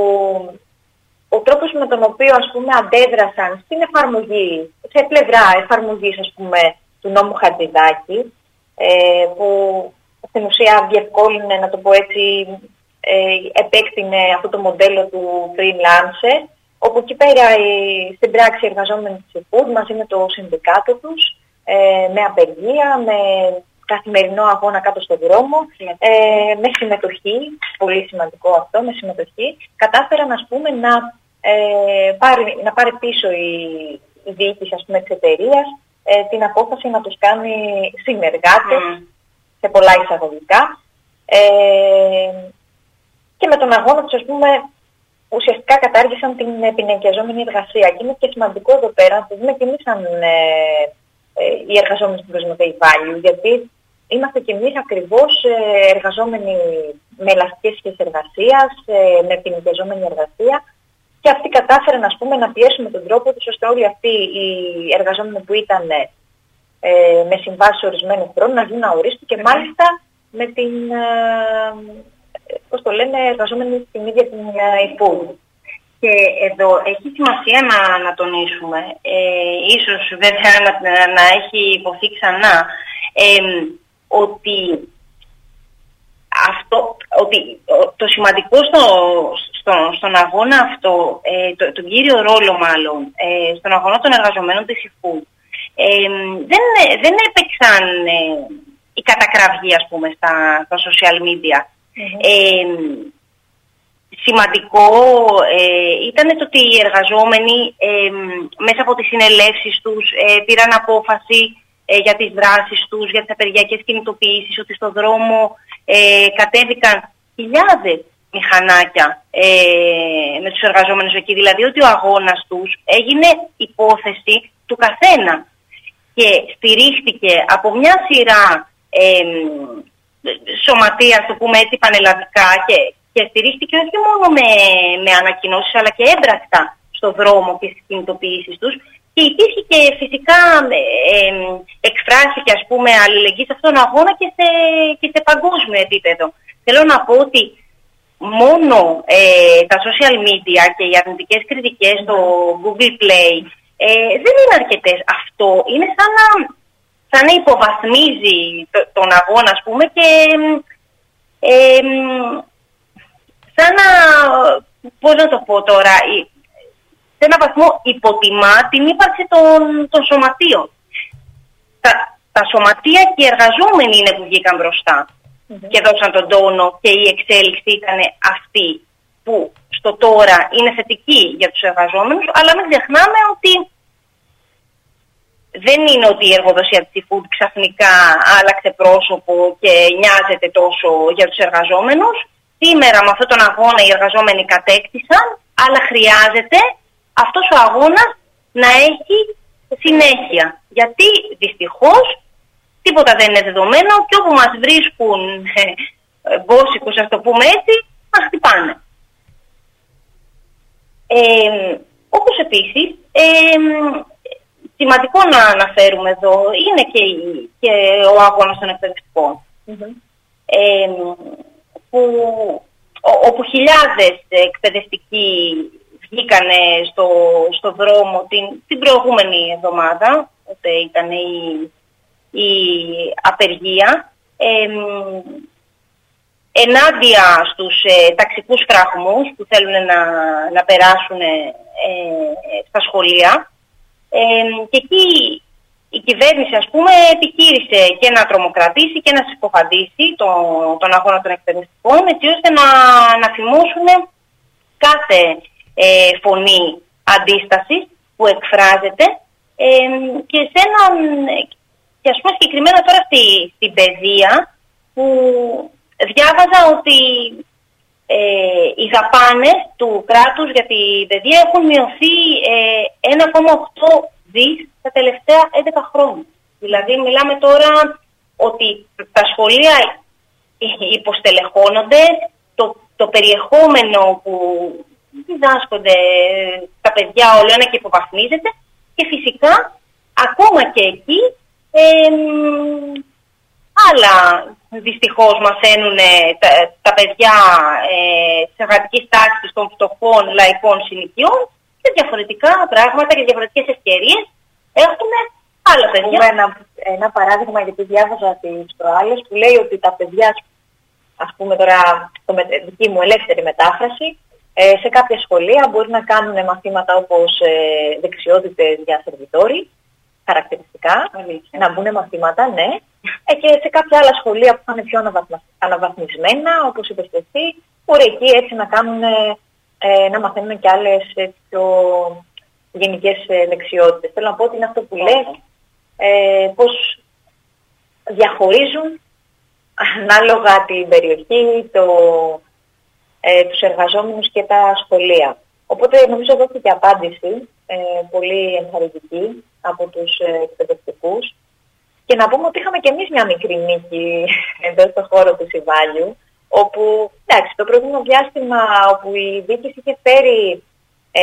[SPEAKER 1] ο τρόπος με τον οποίο, ας πούμε, αντέδρασαν στην εφαρμογή, σε πλευρά εφαρμογής, ας πούμε, του νόμου Χατζηδάκη, ε, που στην ουσία διευκόλυνε, να το πω έτσι, ε, επέκτηνε αυτό το μοντέλο του freelancer, όπου εκεί πέρα ε, στην πράξη οι εργαζόμενοι της Food μαζί με το συνδικάτο τους, ε, με απεργία, με καθημερινό αγώνα κάτω στον δρόμο, ε, με συμμετοχή, πολύ σημαντικό αυτό, με συμμετοχή, κατάφεραν, ας πούμε, να, ε, πάρει, να πάρει πίσω η, η διοίκηση, ας πούμε, της εταιρείας ε, την απόφαση να τους κάνει συνεργάτες, mm. σε πολλά εισαγωγικά, ε, και με τον αγώνα τους, ας πούμε, ουσιαστικά κατάργησαν την επινοικιαζόμενη εργασία. Και είναι και σημαντικό εδώ πέρα να δούμε και εμείς σαν ε, ε, οι εργαζόμενοι στην Cosmotei Value, γιατί είμαστε και εμείς ακριβώς ε, εργαζόμενοι με ελαστικές σχέσεις εργασίας, ε, με επινοικιαζόμενη εργασία, και αυτοί κατάφεραν, ας πούμε, να πιέσουν τον τρόπο τους ώστε όλοι αυτοί οι εργαζόμενοι που ήταν ε, με συμβάσεις ορισμένου χρόνου να γίνουν αορίστου και μάλιστα με την, ε, πώς το λένε, εργαζόμενοι στην ίδια την Food.
[SPEAKER 3] Και εδώ έχει σημασία να, να τονίσουμε, ε, ίσως βέβαια να, να έχει υποθεί ξανά, ε, ότι, αυτό, ότι το σημαντικό στο, στο, στον αγώνα αυτό, ε, το, τον κύριο ρόλο μάλλον, ε, στον αγώνα των εργαζομένων της Food, ε, δεν, δεν έπαιξαν ε, οι κατακραυγοί, ας πούμε, στα, στα social media. Mm-hmm. Ε, σημαντικό ε, ήταν το ότι οι εργαζόμενοι ε, μέσα από τις συνελεύσεις τους ε, πήραν απόφαση ε, για τις δράσεις τους, για τις απεργιακές κινητοποιήσεις, ότι στον δρόμο ε, κατέβηκαν χιλιάδες μηχανάκια ε, με τους εργαζόμενους εκεί, δηλαδή ότι ο αγώνας τους έγινε υπόθεση του καθένα και στηρίχτηκε από μια σειρά ε, σωματεία, το πούμε έτσι, πανελλαδικά, και, και στηρίχτηκε όχι μόνο με, με ανακοινώσεις αλλά και έμπρακτα στο δρόμο και στις κινητοποιήσεις τους, και υπήρχε και φυσικά ε, ε, εκφράστηκε, ας πούμε, αλληλεγγύη σε αυτόν τον αγώνα και σε, και σε παγκόσμιο επίπεδο. Θέλω να πω ότι μόνο ε, τα social media και οι αρνητικές κριτικές στο Google Play ε, δεν είναι αρκετές. Αυτό είναι σαν να σαν να υποβαθμίζει το, τον αγώνα, ας πούμε, και ε, ε, σαν να, πώς να το πω τώρα, σε έναν βαθμό υποτιμά την ύπαρξη των, των σωματείων. Τα, τα σωματεία και οι εργαζόμενοι είναι που βγήκαν μπροστά mm-hmm. και δώσαν τον τόνο, και η εξέλιξη ήταν αυτή που στο τώρα είναι θετική για τους εργαζόμενους, αλλά μην ξεχνάμε ότι δεν είναι ότι η εργοδοσία της Food ξαφνικά άλλαξε πρόσωπο και νοιάζεται τόσο για τους εργαζόμενους. Σήμερα με αυτόν τον αγώνα οι εργαζόμενοι κατέκτησαν, αλλά χρειάζεται αυτός ο αγώνας να έχει συνέχεια. Γιατί δυστυχώς τίποτα δεν είναι δεδομένο και όπου μας βρίσκουν ε, μπόσικους, ας το πούμε έτσι, μας χτυπάνε. Ε, όπως επίσης, ε, σημαντικό να αναφέρουμε εδώ είναι και, και ο αγώνας των εκπαιδευτικών, mm-hmm. ε, που, όπου χιλιάδες εκπαιδευτικοί βγήκανε στο, στο δρόμο την, την προηγούμενη εβδομάδα, όταν ήταν η, η απεργία, ε, ενάντια στους ε, ταξικούς φραγμούς που θέλουν να, να περάσουν ε, στα σχολεία. Ε, και εκεί η κυβέρνηση, ας πούμε, επιχείρησε και να τρομοκρατήσει και να συκοφαντήσει τον, τον αγώνα των εκπαιδευτικών, έτσι ώστε να, να θυμώσουν κάθε ε, φωνή αντίστασης που εκφράζεται ε, και σε έναν, και ας πούμε συγκεκριμένα τώρα στη, στην παιδεία, που διάβαζα ότι ε, οι δαπάνες του κράτους για την παιδεία έχουν μειωθεί ε, ένα κόμμα οκτώ δις τα τελευταία έντεκα χρόνια. Δηλαδή μιλάμε τώρα ότι τα σχολεία υποστελεχώνονται, το, το περιεχόμενο που διδάσκονται τα παιδιά όλο ένα και υποβαθμίζεται, και φυσικά ακόμα και εκεί ε, άλλα δυστυχώς μαθαίνουν τα, τα παιδιά ε, της εργατικής τάξης των φτωχών λαϊκών συνοικιών, και διαφορετικά πράγματα και διαφορετικές ευκαιρίες έχουν άλλα παιδιά.
[SPEAKER 1] Ένα, ένα παράδειγμα, γιατί διάβαζα τις προάλλες, που λέει ότι τα παιδιά, ας πούμε τώρα, το με, δική μου ελεύθερη μετάφραση, ε, σε κάποια σχολεία μπορεί να κάνουν μαθήματα όπως ε, δεξιότητες για σερβιτόροι, χαρακτηριστικά, να μπουν μαθήματα, ναι, ε, και σε κάποια άλλα σχολεία που θα είναι πιο αναβαθμισμένα, όπως είπες και εσύ, μπορεί εκεί έτσι να κάνουν, ε, να μαθαίνουν και άλλες ε, πιο γενικές ε, δεξιότητες. Θέλω να πω ότι είναι αυτό που λες, ε, πώς διαχωρίζουν ανάλογα την περιοχή, το, ε, τους εργαζόμενους και τα σχολεία. Οπότε νομίζω δόθηκε απάντηση ε, πολύ ενθαρρυντική από τους ε, εκπαιδευτικούς. Και να πούμε ότι είχαμε και εμείς μια μικρή νίκη εδώ στον χώρο του Σιβάλιου, όπου εντάξει, το προηγούμενο διάστημα όπου η διοίκηση είχε φέρει, ε,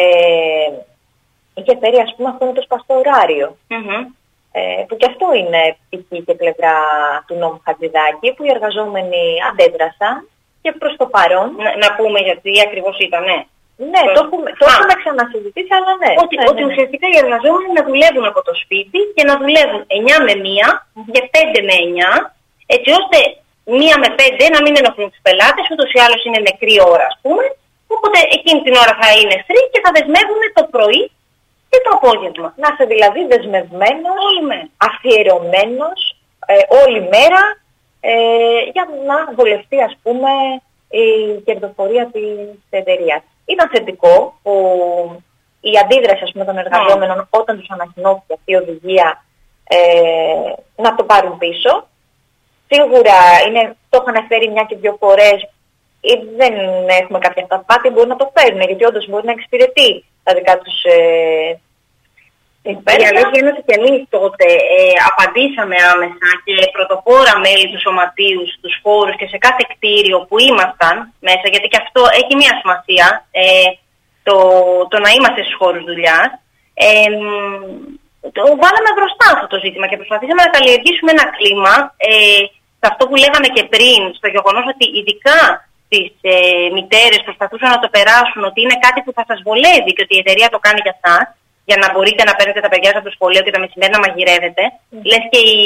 [SPEAKER 1] είχε φέρει ας πούμε αυτό με το σπαστό ωράριο, mm-hmm. ε, που και αυτό είναι πτυχή και πλευρά του νόμου Χατζηδάκη, που οι εργαζόμενοι αντέδρασαν και προς το παρόν.
[SPEAKER 3] Να, να πούμε γιατί ακριβώς ήταν, ναι.
[SPEAKER 1] Ναι, το, το έχουμε, το έχουμε ξανασυζητήσει, αλλά ναι.
[SPEAKER 3] Ότι,
[SPEAKER 1] ναι,
[SPEAKER 3] ότι
[SPEAKER 1] ναι, ναι.
[SPEAKER 3] ουσιαστικά οι εργαζόμενοι να δουλεύουν από το σπίτι και να δουλεύουν εννιά με μία και πέντε με εννιά, έτσι ώστε μία με πέντε να μην ενοχλούν τους πελάτες, ούτως ή άλλως είναι νεκρή ώρα, ας πούμε. Οπότε εκείνη την ώρα θα είναι free και θα δεσμεύουν το πρωί και το απόγευμα.
[SPEAKER 1] Να είσαι δηλαδή δεσμευμένος, αφιερωμένος ε, όλη μέρα ε, για να βολευτεί, ας πούμε, η κερδοφορία της εταιρείας. Ήταν θετικό που η αντίδραση, ας πούμε, των εργαζόμενων mm. όταν τους ανακοινώθηκε αυτή η οδηγία ε, να το πάρουν πίσω. Σίγουρα είναι, το είχαν φέρει μια και δύο φορές, δεν έχουμε κάποια αυταπάτη, μπορεί να το φέρουν, γιατί όντως μπορεί να εξυπηρετεί τα δικά τους ε,
[SPEAKER 3] η αλήθεια είναι ότι και εμείς τότε ε, απαντήσαμε άμεσα και πρωτοπόρα μέλη του σωματείου στους χώρους και σε κάθε κτίριο που ήμασταν μέσα, γιατί και αυτό έχει μια σημασία, ε, το, το να είμαστε στους χώρους δουλειάς. Ε, το βάλαμε μπροστά αυτό το ζήτημα και προσπαθήσαμε να καλλιεργήσουμε ένα κλίμα, ε, σε αυτό που λέγαμε και πριν, στο γεγονός ότι ειδικά τις ε, μητέρες προσπαθούσαν να το περάσουν ότι είναι κάτι που θα σας βολεύει και ότι η εταιρεία το κάνει για σας, για να μπορείτε να παίρνετε τα παιδιά σας από το σχολείο και τα μεσημέρι να μαγειρεύετε. Mm. Λες και η,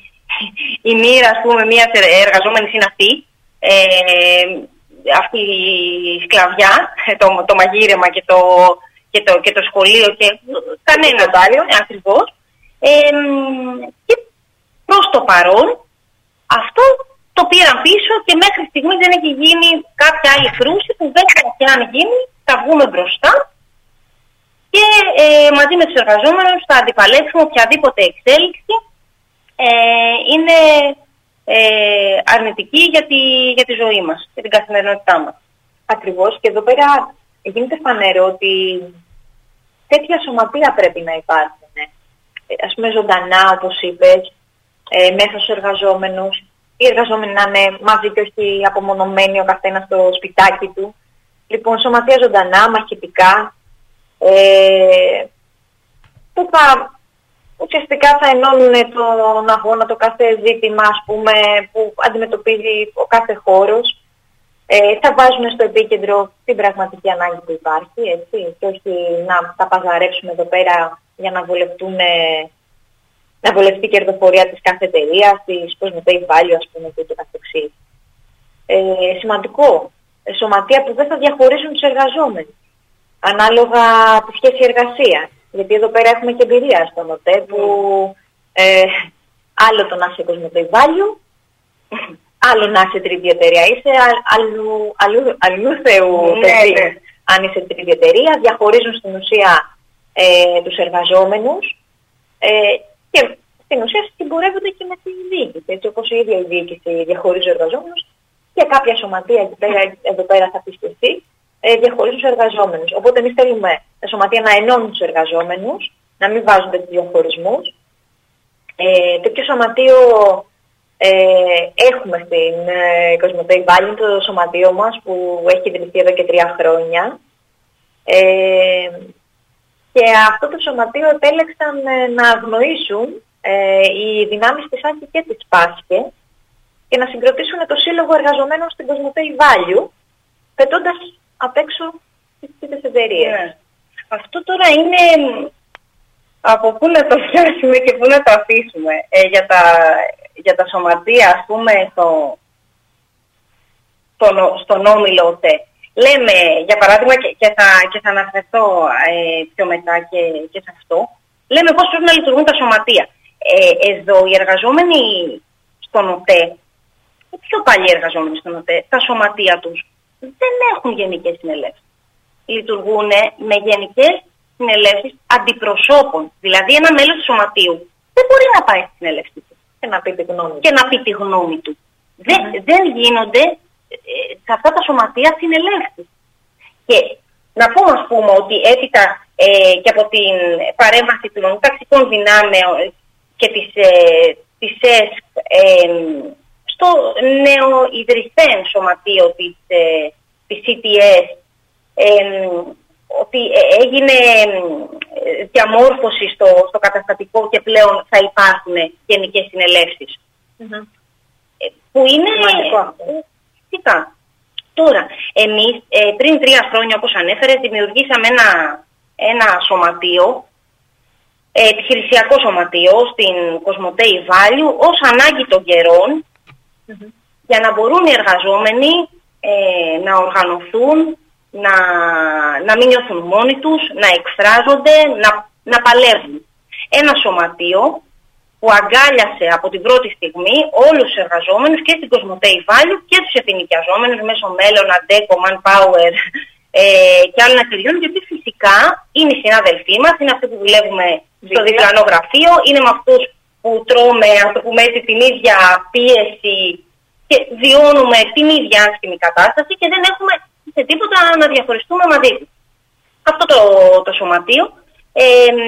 [SPEAKER 3] η μοίρα, ας πούμε, μιας εργαζόμενης είναι αυτή. Ε, αυτή η σκλαβιά, το, το μαγείρεμα και το, και, το, και το σχολείο και κανένα άλλο, ακριβώς. Ε, και προς το παρόν, αυτό το πήραν πίσω και μέχρι στιγμής δεν έχει γίνει κάποια άλλη κρούση που δεν και αν γίνει, θα βγούμε μπροστά. Και ε, μαζί με τους εργαζόμενους θα αντιπαλέψουμε οποιαδήποτε εξέλιξη ε, είναι ε, αρνητική για τη, για τη ζωή μας, για την καθημερινότητά μας.
[SPEAKER 1] Ακριβώς, και εδώ πέρα γίνεται φανερό ότι τέτοια σωματεία πρέπει να υπάρχουν. Ε, ας πούμε ζωντανά, όπως είπες, ε, μέσα στους εργαζόμενους, οι εργαζόμενοι να είναι μαζί και όχι απομονωμένοι ο καθένας στο σπιτάκι του. Λοιπόν, σωματεία ζωντανά, μαχητικά, Ε, που θα ουσιαστικά θα ενώνουν τον αγώνα, το κάθε ζήτημα, ας πούμε, που αντιμετωπίζει ο κάθε χώρος, ε, θα βάζουν στο επίκεντρο την πραγματική ανάγκη που υπάρχει, έτσι, και όχι να τα παζαρέψουμε εδώ πέρα για να βολευτούν, να βολευτεί η κερδοφορία της κάθε εταιρείας, της Cosmote Value, ας πούμε, και το καθεξής. Ε, σημαντικό, σωματεία που δεν θα διαχωρίζουν τους εργαζόμενους ανάλογα από σχέση εργασία. Γιατί εδώ πέρα έχουμε και εμπειρία στον ΟΤΕ που Ε, άλλο το να είσαι Κοσμοτέ Value, άλλο να είσαι τρίτη εταιρεία. Είσαι αλλού, αλλού, αλλού θεού, ναι, παιδί, ναι. Αν είσαι τρίτη εταιρεία, διαχωρίζουν στην ουσία ε, τους εργαζόμενους ε, και στην ουσία συμπορεύονται και με τη διοίκηση. Έτσι, όπως η ίδια η διοίκηση διαχωρίζει τους εργαζόμενους και κάποια σωματεία εδώ πέρα, εδώ πέρα θα πεις και εσύ, ε, διαχωρίζουν τους εργαζόμενους. Οπότε εμείς θέλουμε τα σωματεία να ενώνουν τους εργαζόμενους, να μην βάζονται τους διαχωρισμούς. Ε, τέτοιο σωματείο ε, έχουμε στην ε, Κοσμοτέ Value, το σωματείο μας που έχει ιδρυθεί εδώ και τρία χρόνια. Ε, και αυτό το σωματείο επέλεξαν ε, να αγνοήσουν ε, οι δυνάμεις της ΆΚΕ και της ΠΑΣΚΕ και να συγκροτήσουν το Σύλλογο Εργαζομένων στην Κοσμοτέ Value, πετώντας απ' έξω τις τρίτες εταιρείες.
[SPEAKER 3] Ναι. Αυτό τώρα είναι από πού να το πιάσουμε και πού να το αφήσουμε. Ε, για, τα, για τα σωματεία, ας πούμε, στο, στο, στον όμιλο ΟΤΕ. Λέμε, για παράδειγμα, και, και, θα, και θα αναφερθώ ε, πιο μετά και, και σε αυτό, λέμε πώς πρέπει να λειτουργούν τα σωματεία. Ε, εδώ οι εργαζόμενοι στον ΟΤΕ, οι πιο παλιοί εργαζόμενοι στον ΟΤΕ, τα σωματεία τους δεν έχουν γενικές συνελεύσεις. Λειτουργούν με γενικές συνελεύσεις αντιπροσώπων. Δηλαδή ένα μέλος του σωματείου δεν μπορεί να πάει στη συνέλευση του
[SPEAKER 1] και να πει τη γνώμη του.
[SPEAKER 3] Και να πει τη γνώμη του. Mm-hmm. Δεν, δεν γίνονται ε, σε αυτά τα σωματεία συνελεύσεις. Και να πούμε, ας πούμε, ότι έπειτα ε, και από την παρέμβαση των ταξικών δυνάμεων και της, ε, της ΕΣΚ ε, στο νέο ιδρυθέν σωματείο της, ε, της σι τι ες, ε, ότι έγινε διαμόρφωση στο, στο καταστατικό και πλέον θα υπάρχουν γενικές συνελεύσεις. Mm-hmm. Που είναι φυσικά. Τώρα, εμείς ε, πριν τρία χρόνια, όπως ανέφερε, δημιουργήσαμε ένα, ένα σωματείο, ε, επιχειρησιακό σωματείο στην Κοσμοτέ Value ως ανάγκη των καιρών, mm-hmm. για να μπορούν οι εργαζόμενοι ε, να οργανωθούν, να, να μην νιώθουν μόνοι τους, να εκφράζονται, να, να παλεύουν. Ένα σωματείο που αγκάλιασε από την πρώτη στιγμή όλους τους εργαζόμενους και στην Κοσμοτέ Value και τους επινοικιαζόμενους μέσω μέλλον, Αντέκο, Manpower ε, και άλλων εταιριών, γιατί φυσικά είναι οι συνάδελφοί μας, είναι αυτοί που δουλεύουμε στο διπλανό γραφείο, είναι με αυτούς που τρώμε, ας το πούμε έτσι, την ίδια πίεση και βιώνουμε την ίδια άσχημη κατάσταση και δεν έχουμε σε τίποτα να διαχωριστούμε μαζί του. Αυτό το, το σωματείο ε,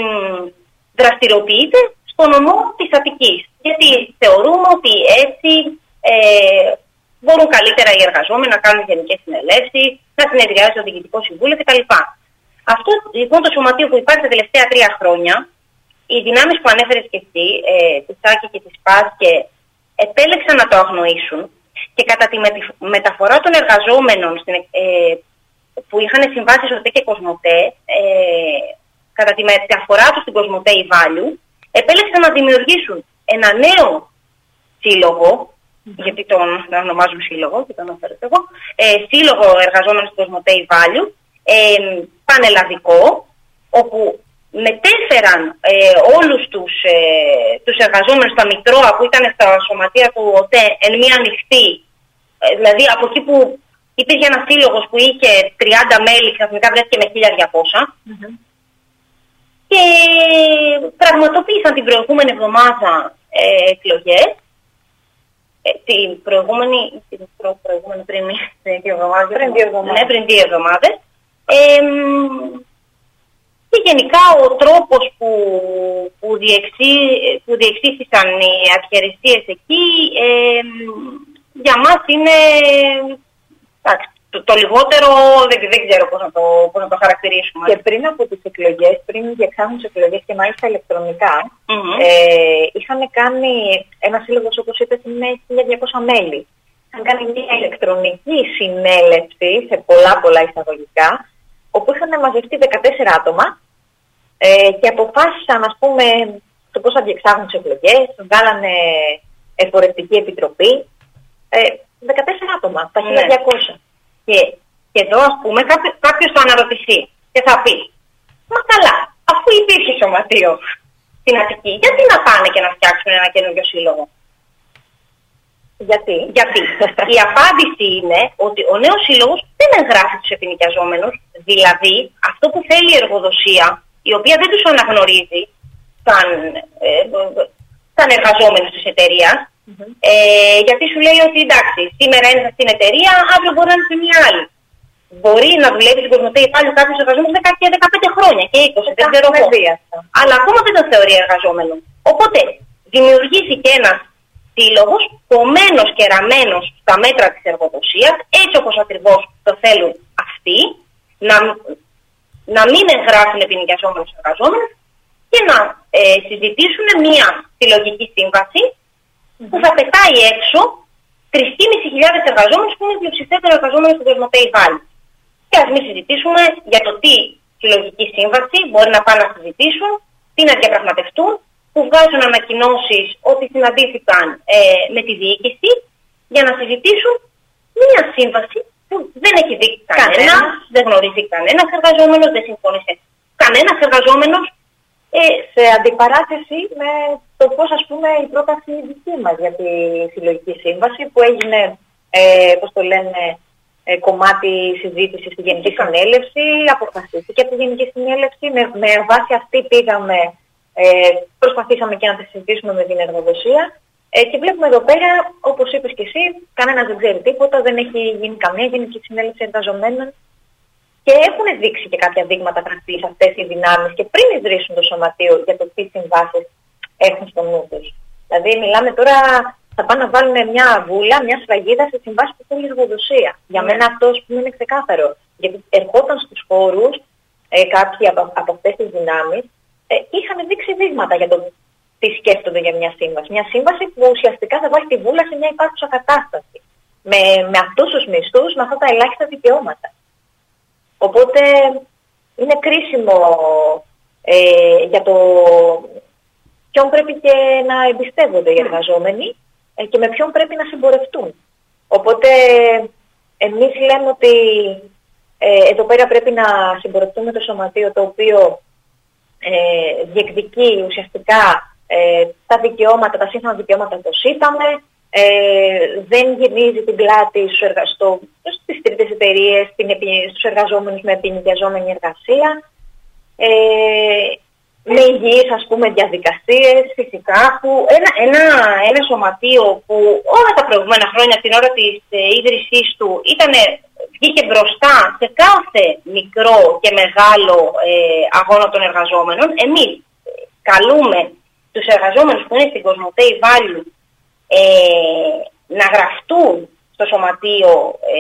[SPEAKER 3] δραστηριοποιείται στον νομό της Αττικής. Γιατί θεωρούμε ότι έτσι ε, μπορούν καλύτερα οι εργαζόμενοι να κάνουν γενικές συνελεύσεις, να συνεδριάζει το Διοικητικό Συμβούλιο κτλ. Αυτό λοιπόν το σωματείο που υπάρχει τα τελευταία τρία χρόνια, οι δυνάμεις που ανέφερες και εσύ, ε, της ΆΚΕ και της ΠΑΣΚΕ, επέλεξαν να το αγνοήσουν. Και κατά τη μεταφορά των εργαζόμενων στην, ε, που είχαν συμβάσει ΟΤΕ και Κοσμοτέ, ε, κατά τη μεταφορά τους στην Κοσμοτέ Value, επέλεξαν να δημιουργήσουν ένα νέο σύλλογο, mm-hmm. γιατί τον, τον ονομάζουμε σύλλογο, και τον αναφέρω εγώ, ε, σύλλογο εργαζόμενων στην Κοσμοτέ Value, ε, πανελλαδικό, όπου μετέφεραν ε, όλους τους, ε, τους εργαζόμενους στα Μητρώα που ήταν στα σωματεία του ΟΤΕ εν μία ανοιχτή, ε, δηλαδή από εκεί που υπήρχε ένας σύλλογος που είχε τριάντα μέλη, ξαφνικά βρέθηκε με χίλια διακόσια, mm-hmm. και πραγματοποίησαν την προηγούμενη εβδομάδα ε, εκλογές, ε, την προηγούμενη, την προ, προηγούμενη πριν, πριν δύο εβδομάδες, πριν δύο εβδομάδες, ναι, πριν δύο εβδομάδες, ε, και γενικά ο τρόπος που, που, διεξή, που διεξήχθησαν οι αρχιερεσίες εκεί ε, για μας είναι εντάξει, το, το λιγότερο, δεν, δεν ξέρω πώς να το, πώς να το χαρακτηρίσουμε.
[SPEAKER 1] Και πριν από τις εκλογές, πριν διεξάγουν τις εκλογές και μάλιστα ηλεκτρονικά, mm-hmm. ε, είχαν κάνει ένα σύλλογος, όπως είπες, με χίλια διακόσια μέλη. Είχαν κάνει μια ηλεκτρονική συνέλευση σε πολλά πολλά εισαγωγικά, όπου είχαν μαζευτεί δεκατέσσερα άτομα ε, και αποφάσισαν, ας πούμε, το πώς θα διεξάγουν τις εκλογές, βγάλανε εφορευτική επιτροπή, ε, δεκατέσσερα άτομα, τα χίλια διακόσια.
[SPEAKER 3] Και, και εδώ, ας πούμε, κάποιο, κάποιος θα αναρωτηθεί και θα πει, μα καλά, αφού υπήρχε σωματείο, στην Αττική, γιατί να πάνε και να φτιάξουν ένα καινούριο σύλλογο?
[SPEAKER 1] Γιατί?
[SPEAKER 3] Γιατί η απάντηση είναι ότι ο νέος σύλλογος δεν εγγράφει τους επινοικιαζόμενους, δηλαδή αυτό που θέλει η εργοδοσία, η οποία δεν τους αναγνωρίζει σαν, ε, σαν εργαζόμενους της εταιρείας, mm-hmm. ε, γιατί σου λέει ότι εντάξει, σήμερα είναι στην εταιρεία, αύριο μπορεί να είναι σε μια άλλη. Μπορεί να δουλεύει στην Κοσμοτέ πάλι κάποιος εργαζόμενος δέκα και δεκαπέντε χρόνια και είκοσι, δεν ξέρω εγώ. Αλλά ακόμα δεν τον θεωρεί εργαζόμενο. Οπότε δημιουργήθηκε ένας σύλλογος κομμένος και ραμμένος στα μέτρα της εργοδοσίας, έτσι όπως ακριβώς το θέλουν αυτοί, να, να μην εγγράφουν επινοικιαζόμενους εργαζόμενους και να ε, συζητήσουν μια συλλογική σύμβαση mm-hmm. που θα πετάει έξω τρεις χιλιάδες πεντακόσιους εργαζόμενους που είναι πλειοψηφιακοί εργαζόμενοι στην Κοσμοτέ Valley. Και ας μην συζητήσουμε για το τι συλλογική σύμβαση μπορεί να πάνε να συζητήσουν, τι να διαπραγματευτούν, που βγάζουν ανακοινώσεις ότι συναντήθηκαν ε, με τη διοίκηση για να συζητήσουν μία σύμβαση που δεν έχει δει κανένα, δεν γνωρίζει κανένας εργαζόμενος, δεν συμφώνησε κανένας εργαζόμενος.
[SPEAKER 1] Ε, σε αντιπαράθεση με το πώς, ας πούμε, η πρόταση δική μας για τη συλλογική σύμβαση που έγινε, ε, πώς το λένε, ε, κομμάτι συζήτησης στη Γενική Συνέλευση, αποφασίστηκε από τη Γενική Συνέλευση, με, με βάση αυτή πήγαμε. Ε, προσπαθήσαμε και να τα συζητήσουμε με την εργοδοσία ε, και βλέπουμε εδώ πέρα, όπως είπες και εσύ, κανένας δεν ξέρει τίποτα, δεν έχει γίνει καμία γενική συνέλευση εργαζομένων και έχουν δείξει και κάποια δείγματα γραφής αυτές οι δυνάμεις και πριν ιδρύσουν το σωματείο για το τι συμβάσεις έχουν στο νου τους. Δηλαδή, μιλάμε τώρα, θα πάνε να βάλουν μια βούλα, μια σφραγίδα σε συμβάσεις που θέλει η εργοδοσία. Mm. Για μένα αυτό που είναι ξεκάθαρο. Γιατί ερχόταν στους χώρους ε, κάποιοι από, από αυτές τις δυνάμεις. Ε, είχαν δείξει δείγματα για το τι σκέφτονται για μια σύμβαση. Μια σύμβαση που ουσιαστικά θα βάλει τη βούλα σε μια υπάρχουσα κατάσταση. Με, με αυτούς τους μισθούς, με αυτά τα ελάχιστα δικαιώματα. Οπότε είναι κρίσιμο ε, για το ποιον πρέπει και να εμπιστεύονται οι εργαζόμενοι ε, και με ποιον πρέπει να συμπορευτούν. Οπότε εμείς λέμε ότι ε, εδώ πέρα πρέπει να συμπορευτούμε το σωματείο το οποίο Ε, διεκδικεί ουσιαστικά ε, τα δικαιώματα, τα σύγχρονα δικαιώματα όπως είπαμε, ε, δεν γυρίζει την πλάτη στους, εργα... στο... στις τρίτες εταιρείες, στους εργαζόμενους με επινοικιαζόμενη εργασία, ε, με υγιείς, ας πούμε, διαδικασίες φυσικά, που ένα, ένα, ένα σωματείο που όλα τα προηγούμενα χρόνια την ώρα της ε, ίδρυσής του ήταν, βγήκε μπροστά σε κάθε μικρό και μεγάλο ε, αγώνα των εργαζόμενων. Εμείς καλούμε τους εργαζόμενους που είναι στην Κοσμοτέ Valley ε, να γραφτούν στο σωματείο ε,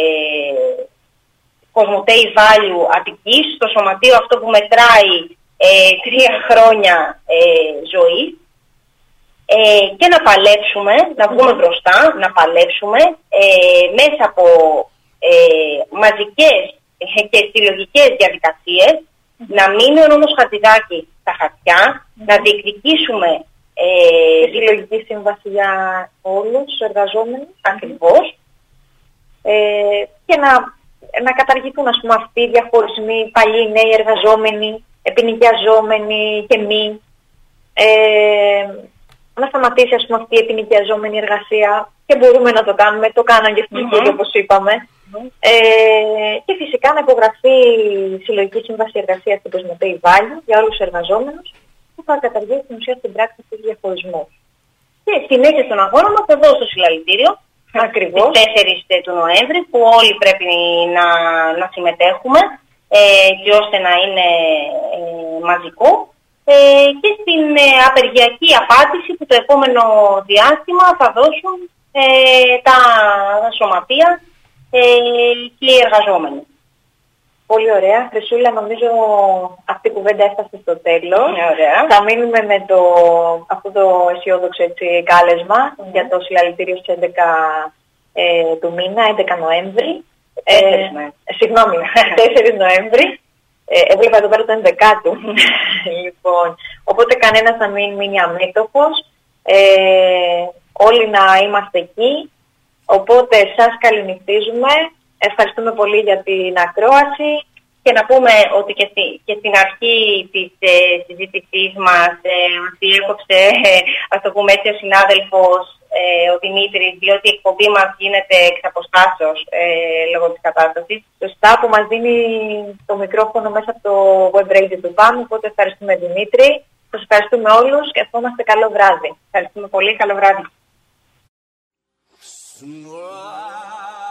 [SPEAKER 1] Κοσμοτέ Valley Αττικής, στο σωματείο αυτό που μετράει ε, τρία χρόνια ε, ζωή, ε, και να παλέψουμε, να βγούμε μπροστά, να παλέψουμε ε, μέσα από Ε, μαζικές και συλλογικές διαδικασίες, mm-hmm. να μείνει ο νόμος Χατζηδάκη στα χαρτιά, mm-hmm. να διεκδικήσουμε ε, τη συλλογική σύμβαση για όλους τους εργαζόμενους,
[SPEAKER 3] ακριβώς,
[SPEAKER 1] ε, και να, να καταργηθούν, ας πούμε, αυτοί οι διαχωρισμοί, παλιοί, νέοι εργαζόμενοι, επινοικιαζόμενοι και μη. Ε, να σταματήσει, ας πούμε, αυτή η επινοικιαζόμενη εργασία και μπορούμε να το κάνουμε, το κάναν και στην mm-hmm. όπως είπαμε. Mm-hmm. Ε, και φυσικά να υπογραφεί η συλλογική σύμβαση εργασίας στην Κοσμοτέ Valley για όλους τους εργαζόμενους που θα καταργήσει την ουσία στην πράξη του διαχωρισμού. Και συνέχεια στον αγώνα μας εδώ στο συλλαλητήριο, ακριβώς στις τέσσερις του Νοέμβρη, που όλοι πρέπει να, να συμμετέχουμε ε, και ώστε να είναι ε, μαζικό. Ε, και στην ε, απεργιακή απάντηση που το επόμενο διάστημα θα δώσουν ε, τα σωματεία ε, και οι εργαζόμενοι. Πολύ ωραία. Χρυσούλα, νομίζω αυτή η κουβέντα έφτασε στο τέλος.
[SPEAKER 3] Ωραία.
[SPEAKER 1] Θα μείνουμε με το, αυτό το αισιόδοξο έτσι, κάλεσμα mm. για το συλλαλητήριο στις έντεκα ε, του μήνα, έντεκα Νοέμβρη. Ε, συγγνώμη, τέσσερις Νοέμβρη. Ε, έβλεπα εδώ πέρα το ενδεκάτου. Λοιπόν, οπότε κανένας να μην μείνει αμέτωχος. Ε, όλοι να είμαστε εκεί. Οπότε σας καληνυχτίζουμε. Ευχαριστούμε πολύ για την ακρόαση.
[SPEAKER 3] Και να πούμε ότι και, στη, και στην αρχή της ε, συζήτησής μας ε, μας διέκοψε, ε, ας το πούμε έτσι, ο συνάδελφος ε, ο Δημήτρης, διότι η εκπομπή μας γίνεται εξ αποστάσεως ε, λόγω της κατάστασης.
[SPEAKER 1] Σωστά, που μας δίνει το μικρόφωνο μέσα από το web radio του ΠΑΜ. Οπότε ευχαριστούμε, Δημήτρη. Σας ευχαριστούμε όλους και ευχόμαστε καλό βράδυ.
[SPEAKER 3] Ευχαριστούμε πολύ. Καλό βράδυ.